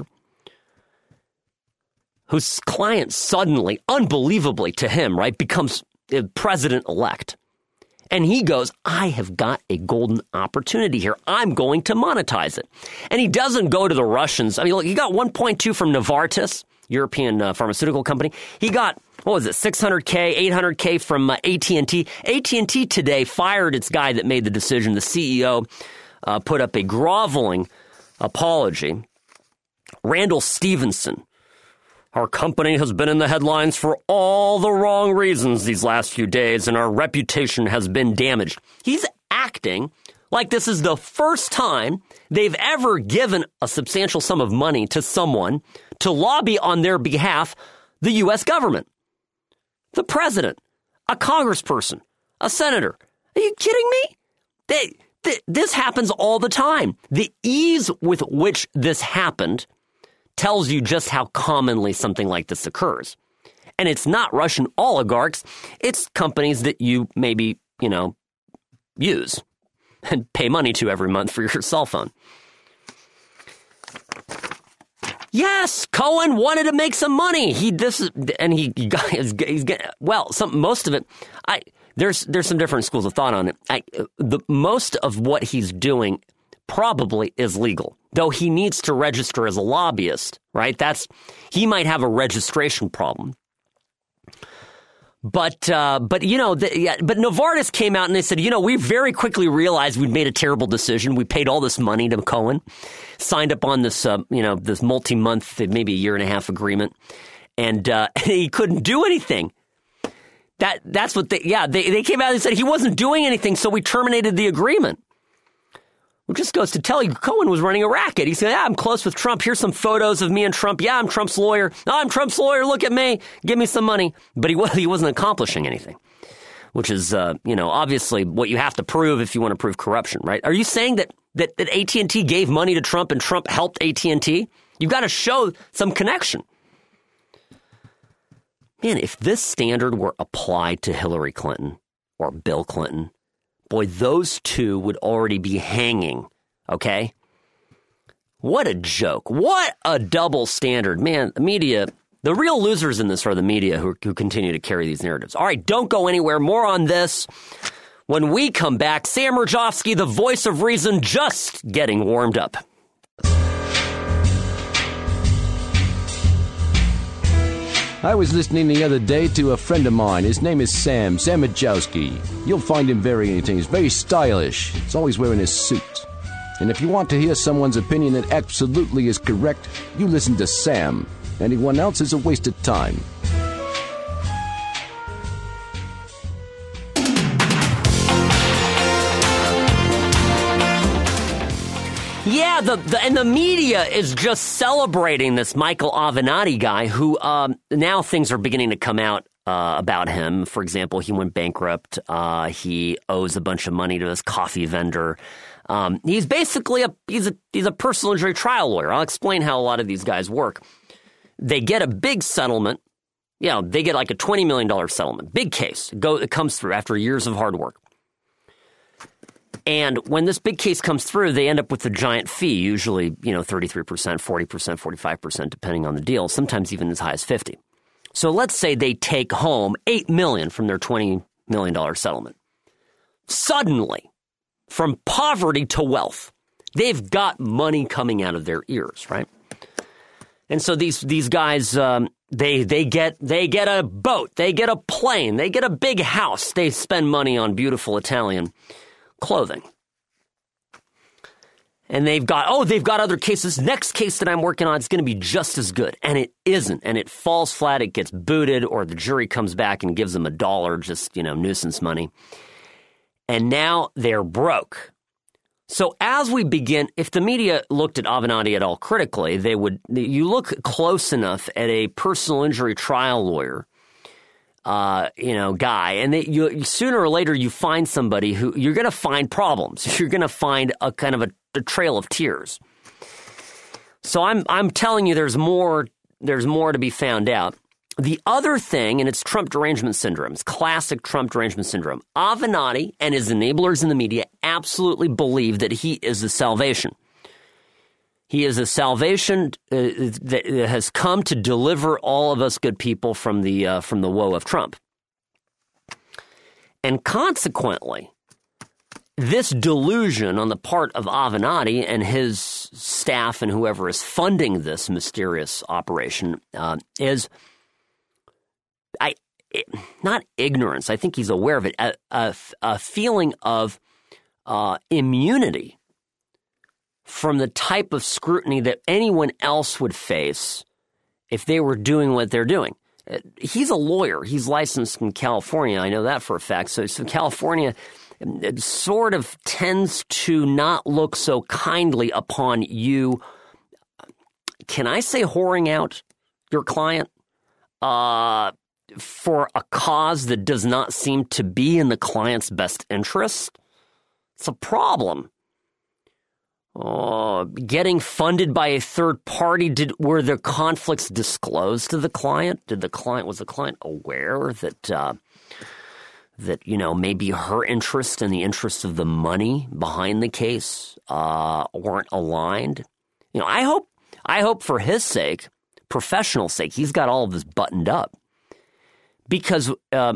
whose client suddenly, unbelievably to him, right, becomes president-elect. And he goes, I have got a golden opportunity here. I'm going to monetize it. And he doesn't go to the Russians. I mean, look, he got 1.2 from Novartis, European pharmaceutical company. He got, $600K, $800K from AT&T. AT&T today fired its guy that made the decision. The CEO put up a groveling apology. Randall Stevenson. Our company has been in the headlines for all the wrong reasons these last few days, and our reputation has been damaged. He's acting like this is the first time they've ever given a substantial sum of money to someone to lobby on their behalf, the U.S. government, the president, a congressperson, a senator. Are you kidding me? This happens all the time. The ease with which this happened tells you just how commonly something like this occurs. And it's not Russian oligarchs. It's companies that you maybe, use and pay money to every month for your cell phone. Yes, Cohen wanted to make some money. Most of it, there's some different schools of thought on it. Most of what he's doing probably is legal, though he needs to register as a lobbyist, right? He might have a registration problem. But Novartis came out and they said, we very quickly realized we'd made a terrible decision. We paid all this money to Cohen, signed up on this, this multi-month, maybe a year and a half agreement, and he couldn't do anything. That's what they came out and said he wasn't doing anything, so we terminated the agreement. Which just goes to tell you Cohen was running a racket. He said, I'm close with Trump. Here's some photos of me and Trump. Yeah, I'm Trump's lawyer. No, I'm Trump's lawyer. Look at me. Give me some money. But he wasn't accomplishing anything, which is, obviously what you have to prove if you want to prove corruption, right? Are you saying that AT&T gave money to Trump and Trump helped AT&T? You've got to show some connection. Man, if this standard were applied to Hillary Clinton or Bill Clinton, boy, those two would already be hanging, okay? What a joke. What a double standard. Man, the media, the real losers in this are the media who continue to carry these narratives. All right, don't go anywhere. More on this when we come back. Sam Rajovsky, the voice of reason, just getting warmed up. I was listening the other day to a friend of mine. His name is Sam Rajovsky. You'll find him very entertaining. He's very stylish. He's always wearing his suit. And if you want to hear someone's opinion that absolutely is correct, you listen to Sam. Anyone else is a waste of time. Yeah, the media is just celebrating this Michael Avenatti guy who now things are beginning to come out about him. For example, he went bankrupt. He owes a bunch of money to his coffee vendor. He's basically he's a personal injury trial lawyer. I'll explain how a lot of these guys work. They get a big settlement. They get like a $20 million settlement. Big case. It comes through after years of hard work. And when this big case comes through, they end up with a giant fee, usually, 33%, 40%, 45%, depending on the deal, sometimes even as high as 50%. So let's say they take home $8 million from their $20 million settlement. Suddenly, from poverty to wealth, they've got money coming out of their ears, right? And so these guys, they get a boat, they get a plane, they get a big house, they spend money on beautiful Italian clothing. And they've got other cases. Next case that I'm working on is going to be just as good. And it isn't. And it falls flat. It gets booted, or the jury comes back and gives them $1, just, nuisance money. And now they're broke. So as we begin, if the media looked at Avenatti at all critically, you look close enough at a personal injury trial lawyer, guy, and sooner or later you find somebody who you're going to find problems. You're going to find a kind of a trail of tears. So I'm telling you, there's more to be found out. The other thing, and it's Trump derangement syndrome, it's classic Trump derangement syndrome. Avenatti and his enablers in the media absolutely believe that he is the salvation. He is a salvation that has come to deliver all of us good people from the woe of Trump. And consequently, this delusion on the part of Avenatti and his staff and whoever is funding this mysterious operation is not ignorance. I think he's aware of it. A feeling of immunity from the type of scrutiny that anyone else would face if they were doing what they're doing. He's a lawyer. He's licensed in California. I know that for a fact. So California sort of tends to not look so kindly upon you. Can I say whoring out your client for a cause that does not seem to be in the client's best interest? It's a problem. Getting funded by a third party, were the conflicts disclosed to the client? Was the client aware that maybe her interest and the interest of the money behind the case weren't aligned? I hope for his sake, professional sake, he's got all of this buttoned up. Because,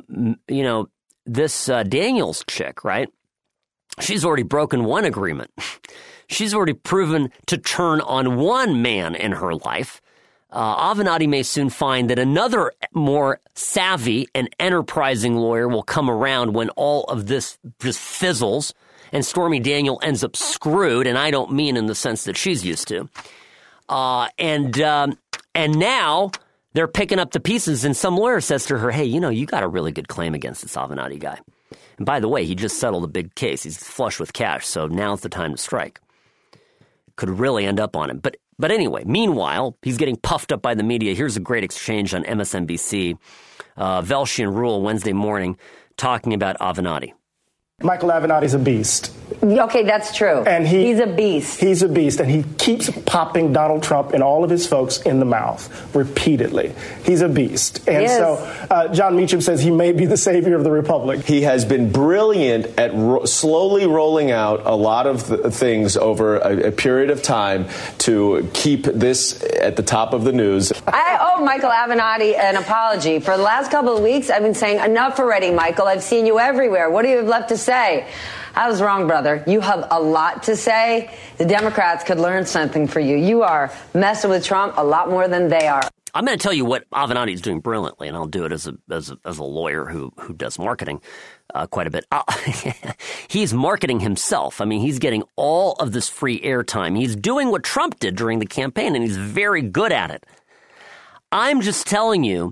this Daniels chick, right? She's already broken one agreement. She's already proven to turn on one man in her life. Avenatti may soon find that another more savvy and enterprising lawyer will come around when all of this just fizzles and Stormy Daniels ends up screwed, and I don't mean in the sense that she's used to. And now they're picking up the pieces, and some lawyer says to her, hey, you got a really good claim against this Avenatti guy. And by the way, he just settled a big case. He's flush with cash, so now's the time to strike. Could really end up on him. But anyway, meanwhile, he's getting puffed up by the media. Here's a great exchange on MSNBC. Velshi and Rule Wednesday morning talking about Avenatti. Michael Avenatti's a beast. Okay, that's true. And he's a beast. He's a beast, and he keeps popping Donald Trump and all of his folks in the mouth repeatedly. He's a beast. And so John Meacham says he may be the savior of the republic. He has been brilliant at slowly rolling out a lot of things over a period of time to keep this at the top of the news. I owe Michael Avenatti an apology. For the last couple of weeks, I've been saying, enough already, Michael. I've seen you everywhere. What do you have left to say? I was wrong, brother. You have a lot to say. The Democrats could learn something for you. You are messing with Trump a lot more than they are. I'm going to tell you what Avenatti is doing brilliantly, and I'll do it as a lawyer who does marketing quite a bit. He's marketing himself. I mean, he's getting all of this free airtime. He's doing what Trump did during the campaign, and he's very good at it. I'm just telling you,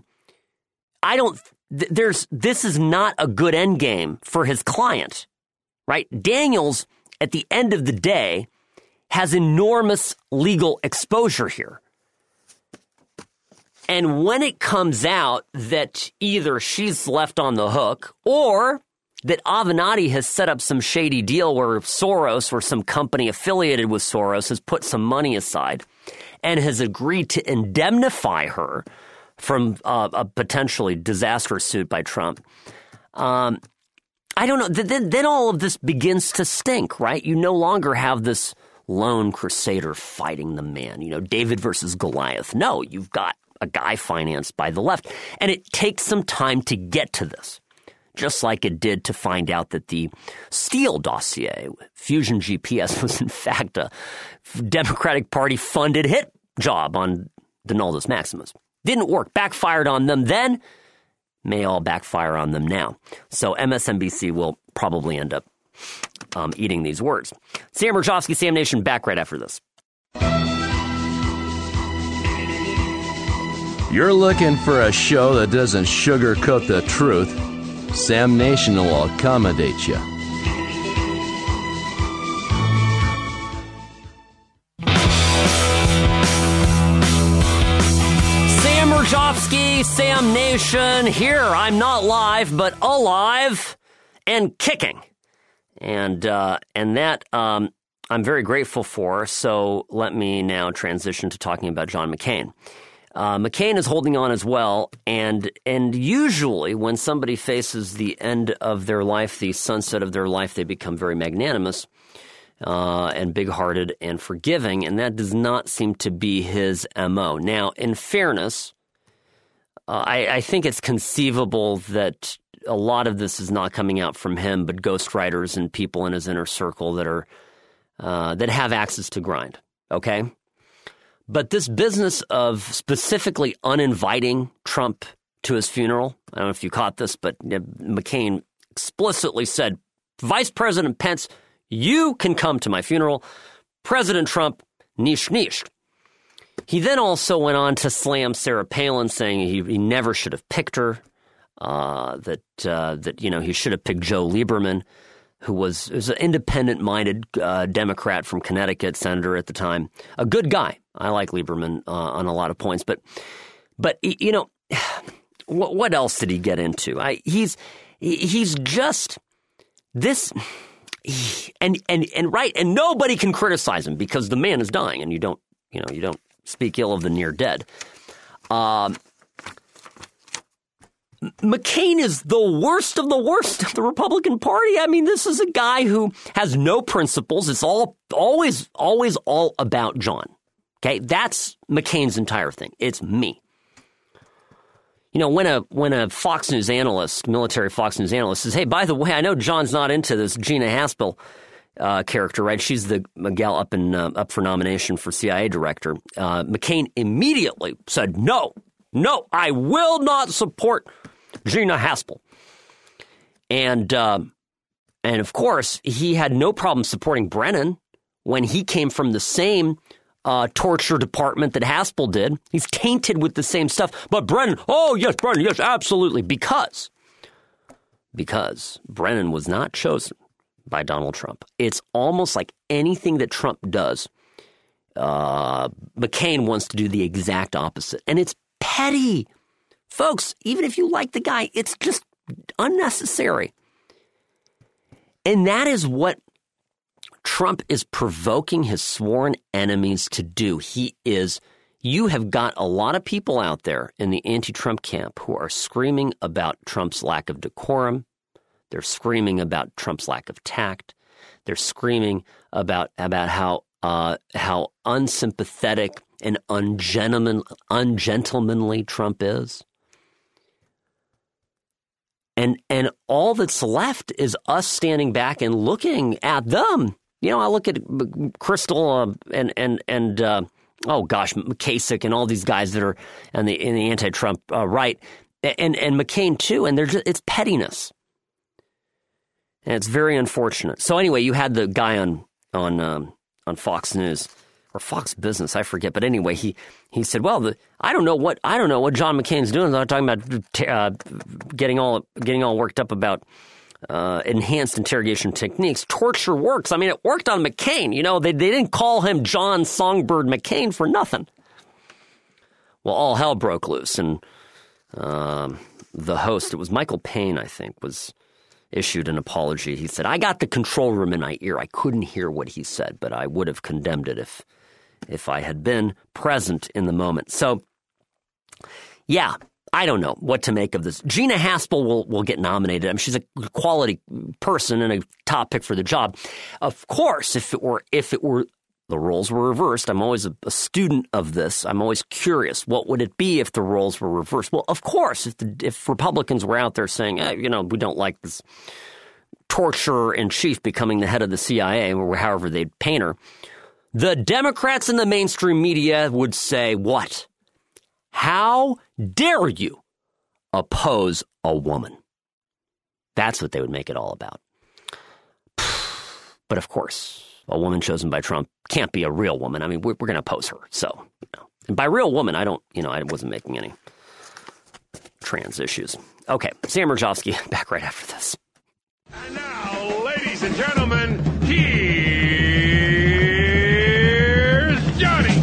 this is not a good end game for his client. Right? Daniels, at the end of the day, has enormous legal exposure here. And when it comes out that either she's left on the hook or that Avenatti has set up some shady deal where Soros or some company affiliated with Soros has put some money aside and has agreed to indemnify her from a potentially disastrous suit by Trump, I don't know. Then all of this begins to stink, right? You no longer have this lone crusader fighting the man, David versus Goliath. No, you've got a guy financed by the left. And it takes some time to get to this, just like it did to find out that the Steele dossier, Fusion GPS, was in fact a Democratic Party funded hit job on Donaldus Maximus. Didn't work. Backfired on them then. May all backfire on them now. So MSNBC will probably end up eating these words. Sam Mirejovsky, Sam Nation, back right after this. You're looking for a show that doesn't sugarcoat the truth. Sam Nation will accommodate you. Sam Mirejovsky, Sam Nation, here. I'm not live, but alive and kicking. And that I'm very grateful for. So let me now transition to talking about John McCain. McCain is holding on as well, and usually when somebody faces the end of their life, the sunset of their life, they become very magnanimous and big-hearted and forgiving, and that does not seem to be his MO. Now, in fairness, I think it's conceivable that a lot of this is not coming out from him, but ghostwriters and people in his inner circle that are that have axes to grind, okay? But this business of specifically uninviting Trump to his funeral, I don't know if you caught this, but McCain explicitly said, Vice President Pence, you can come to my funeral. President Trump, niche. He then also went on to slam Sarah Palin, saying he never should have picked her, that he should have picked Joe Lieberman, who was an independent-minded Democrat from Connecticut, senator at the time, a good guy. I like Lieberman on a lot of points, but what else did he get into? He's just this, and nobody can criticize him because the man is dying, and you don't speak ill of the near dead. McCain is the worst of the Republican Party. I mean, this is a guy who has no principles. It's always all about John. Okay, that's McCain's entire thing. It's me. When a Fox News analyst, military Fox News analyst, says, "Hey, by the way, I know John's not into this Gina Haspel character, right? She's the gal up for nomination for CIA director." McCain immediately said, "No, I will not support Gina Haspel." And of course, he had no problem supporting Brennan when he came from the same torture department that Haspel did. He's tainted with the same stuff. But Brennan, Brennan, yes, absolutely. Because Brennan was not chosen by Donald Trump. It's almost like anything that Trump does, McCain wants to do the exact opposite. And it's petty. Folks, even if you like the guy, it's just unnecessary. And that is what Trump is provoking his sworn enemies to do. You have got a lot of people out there in the anti-Trump camp who are screaming about Trump's lack of decorum. They're screaming about Trump's lack of tact. They're screaming about how unsympathetic and ungentlemanly Trump is. And all that's left is us standing back and looking at them. I look at Crystal and McKasick and all these guys that are in the anti-Trump right, and McCain too. And it's pettiness, and it's very unfortunate. So anyway, you had the guy on Fox News or Fox Business, I forget. But anyway, he said, "Well, I don't know what John McCain's doing. They're talking about getting all worked up about enhanced interrogation techniques. Torture works. I mean, it worked on McCain. They didn't call him John Songbird McCain for nothing." Well, all hell broke loose, and the host, it was Michael Payne, I think, was issued an apology. He said, "I got the control room in my ear. I couldn't hear what he said, but I would have condemned it if I had been present in the moment." So, yeah, I don't know what to make of this. Gina Haspel will get nominated. I mean, she's a quality person and a top pick for the job. Of course, if it were the roles were reversed, I'm always a student of this. I'm always curious. What would it be if the roles were reversed? Well, of course, if Republicans were out there saying, we don't like this torturer in chief becoming the head of the CIA, or however they'd paint her, the Democrats in the mainstream media would say, what? How dare you oppose a woman? That's what they would make it all about. But of course, a woman chosen by Trump can't be a real woman. I mean, we're going to oppose her. So, and by real woman, I wasn't making any trans issues. Okay, Sam Mirejovsky, back right after this. And now, ladies and gentlemen, here's Johnny.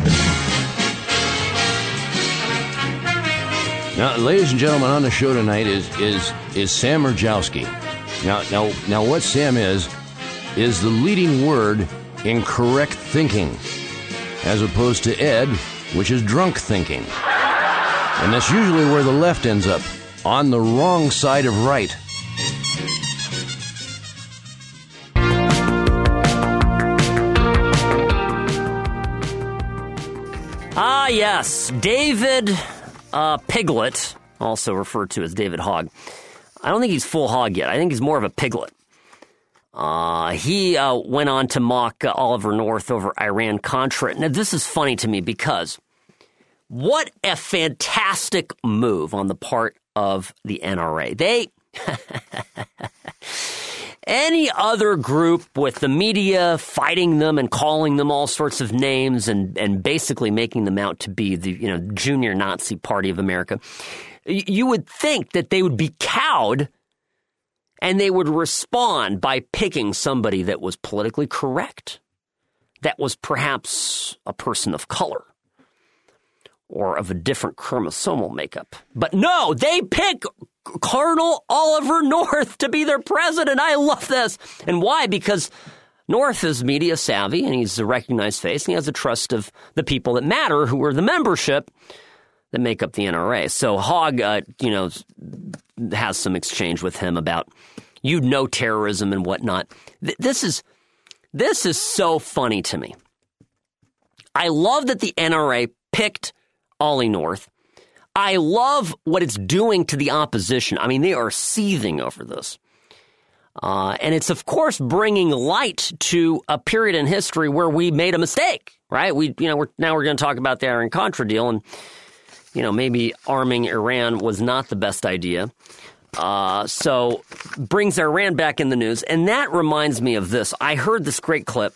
Now, ladies and gentlemen, on the show tonight is Sam Mirejovsky. Now, what Sam is the leading word in correct thinking, as opposed to Ed, which is drunk thinking. And that's usually where the left ends up, on the wrong side of right. Ah, yes, David Piglet, also referred to as David Hogg. I don't think he's full hog yet. I think he's more of a piglet. He went on to mock Oliver North over Iran-Contra. Now, this is funny to me because what a fantastic move on the part of the NRA. Any other group with the media fighting them and calling them all sorts of names and basically making them out to be the junior Nazi party of America, you would think that they would be cowed and they would respond by picking somebody that was politically correct, that was perhaps a person of color or of a different chromosomal makeup. But no, they pick Colonel Oliver North to be their president. I love this. And why? Because North is media savvy and he's a recognized face and he has the trust of the people that matter, who are the membership that make up the NRA. So Hogg, has some exchange with him about terrorism and whatnot. This is so funny to me. I love that the NRA picked Ollie North. I love what it's doing to the opposition. I mean, they are seething over this. And it's, of course, bringing light to a period in history where we made a mistake, right? We're going to talk about the Iran-Contra deal, and, maybe arming Iran was not the best idea. So brings Iran back in the news. And that reminds me of this. I heard this great clip.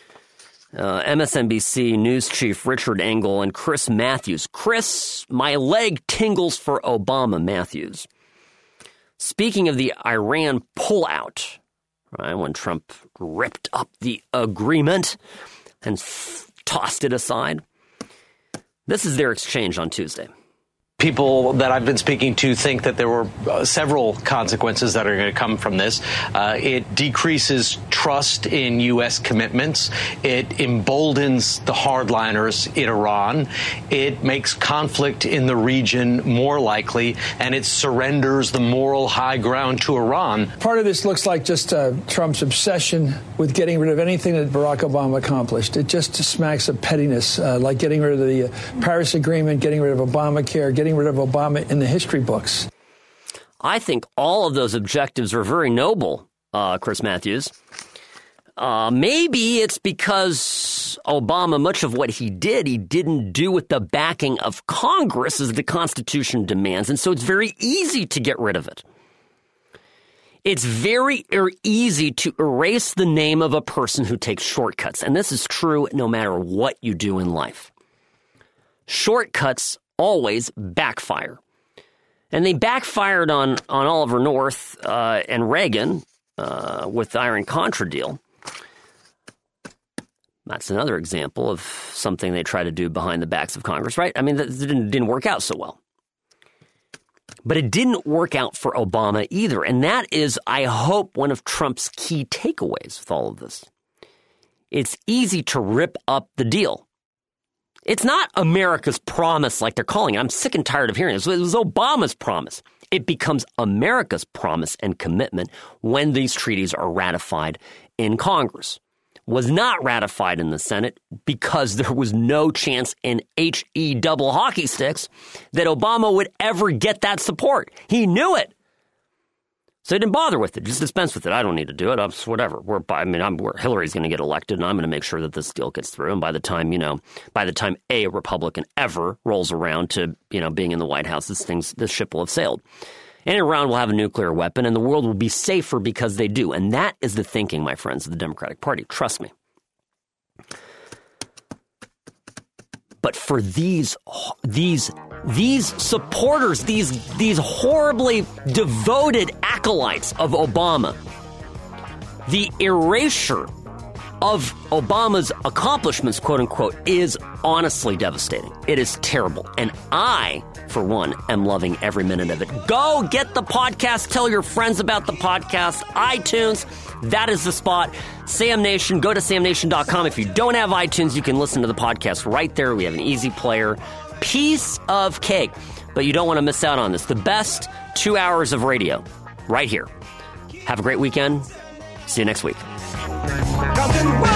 MSNBC news chief Richard Engel and Chris Matthews. Chris, my leg tingles for Obama, Matthews. Speaking of the Iran pullout, right, when Trump ripped up the agreement and tossed it aside. This is their exchange on Tuesday. People that I've been speaking to think that there were several consequences that are going to come from this. It decreases trust in U.S. commitments. It emboldens the hardliners in Iran. It makes conflict in the region more likely, and it surrenders the moral high ground to Iran. Part of this looks like just Trump's obsession with getting rid of anything that Barack Obama accomplished. It just smacks of pettiness, like getting rid of the Paris Agreement, getting rid of Obamacare, getting rid of Obama in the history books. I think all of those objectives are very noble, Chris Matthews. Maybe it's because Obama, much of what he didn't do with the backing of Congress as the Constitution demands, and so it's very easy to get rid of it. It's very easy to erase the name of a person who takes shortcuts, and this is true no matter what you do in life. Shortcuts always backfire. And they backfired on Oliver North and Reagan with the Iran-Contra deal. That's another example of something they try to do behind the backs of Congress, right? I mean, that didn't work out so well. But it didn't work out for Obama either. And that is, I hope, one of Trump's key takeaways with all of this. It's easy to rip up the deal. It's not America's promise like they're calling it. I'm sick and tired of hearing this. It was Obama's promise. It becomes America's promise and commitment when these treaties are ratified in Congress. Was not ratified in the Senate because there was no chance in HE double hockey sticks that Obama would ever get that support. He knew it. So he didn't bother with it. Just dispense with it. I don't need to do it. Whatever. Hillary's going to get elected, and I'm going to make sure that this deal gets through. And by the time a Republican ever rolls around to, being in the White House, this ship will have sailed. And Iran will have a nuclear weapon, and the world will be safer because they do. And that is the thinking, my friends, of the Democratic Party. Trust me. But for these supporters, these horribly devoted acolytes of Obama, the erasure of Obama's accomplishments, quote unquote, is honestly devastating. It is terrible. And I, for one, am loving every minute of it. Go get the podcast. Tell your friends about the podcast. iTunes, that is the spot. Sam Nation, go to samnation.com. If you don't have iTunes, you can listen to the podcast right there. We have an easy player. Piece of cake. But you don't want to miss out on this. The best 2 hours of radio right here. Have a great weekend. See you next week.